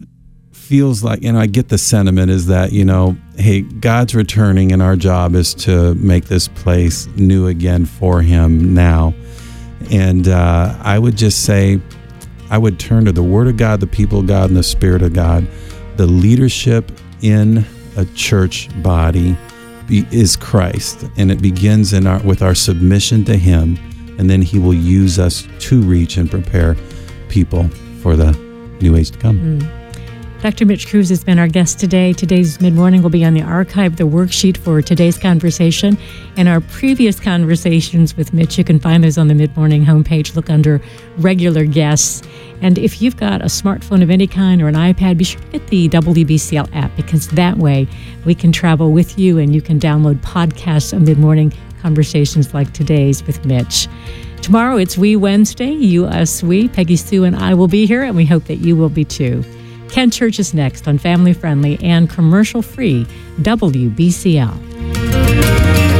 feels like, you know, I get the sentiment is that, you know, hey, God's returning and our job is to make this place new again for Him now. And uh, I would just say, I would turn to the Word of God, the people of God, and the Spirit of God. The leadership in a church body is Christ, and it begins in our with our submission to Him, and then He will use us to reach and prepare people for the new age to come. Mm. Doctor Mitch Kruse has been our guest today. Today's Mid-Morning will be on the archive, the worksheet for today's conversation, and our previous conversations with Mitch. You can find those on the Mid-Morning homepage. Look under regular guests. And if you've got a smartphone of any kind or an iPad, be sure to get the W B C L app, because that way we can travel with you and you can download podcasts of Mid-Morning conversations like today's with Mitch. Tomorrow it's We Wednesday, you, us, we. Peggy Sue and I will be here, and we hope that you will be too. Ken Church is next on family-friendly and commercial-free W B C L.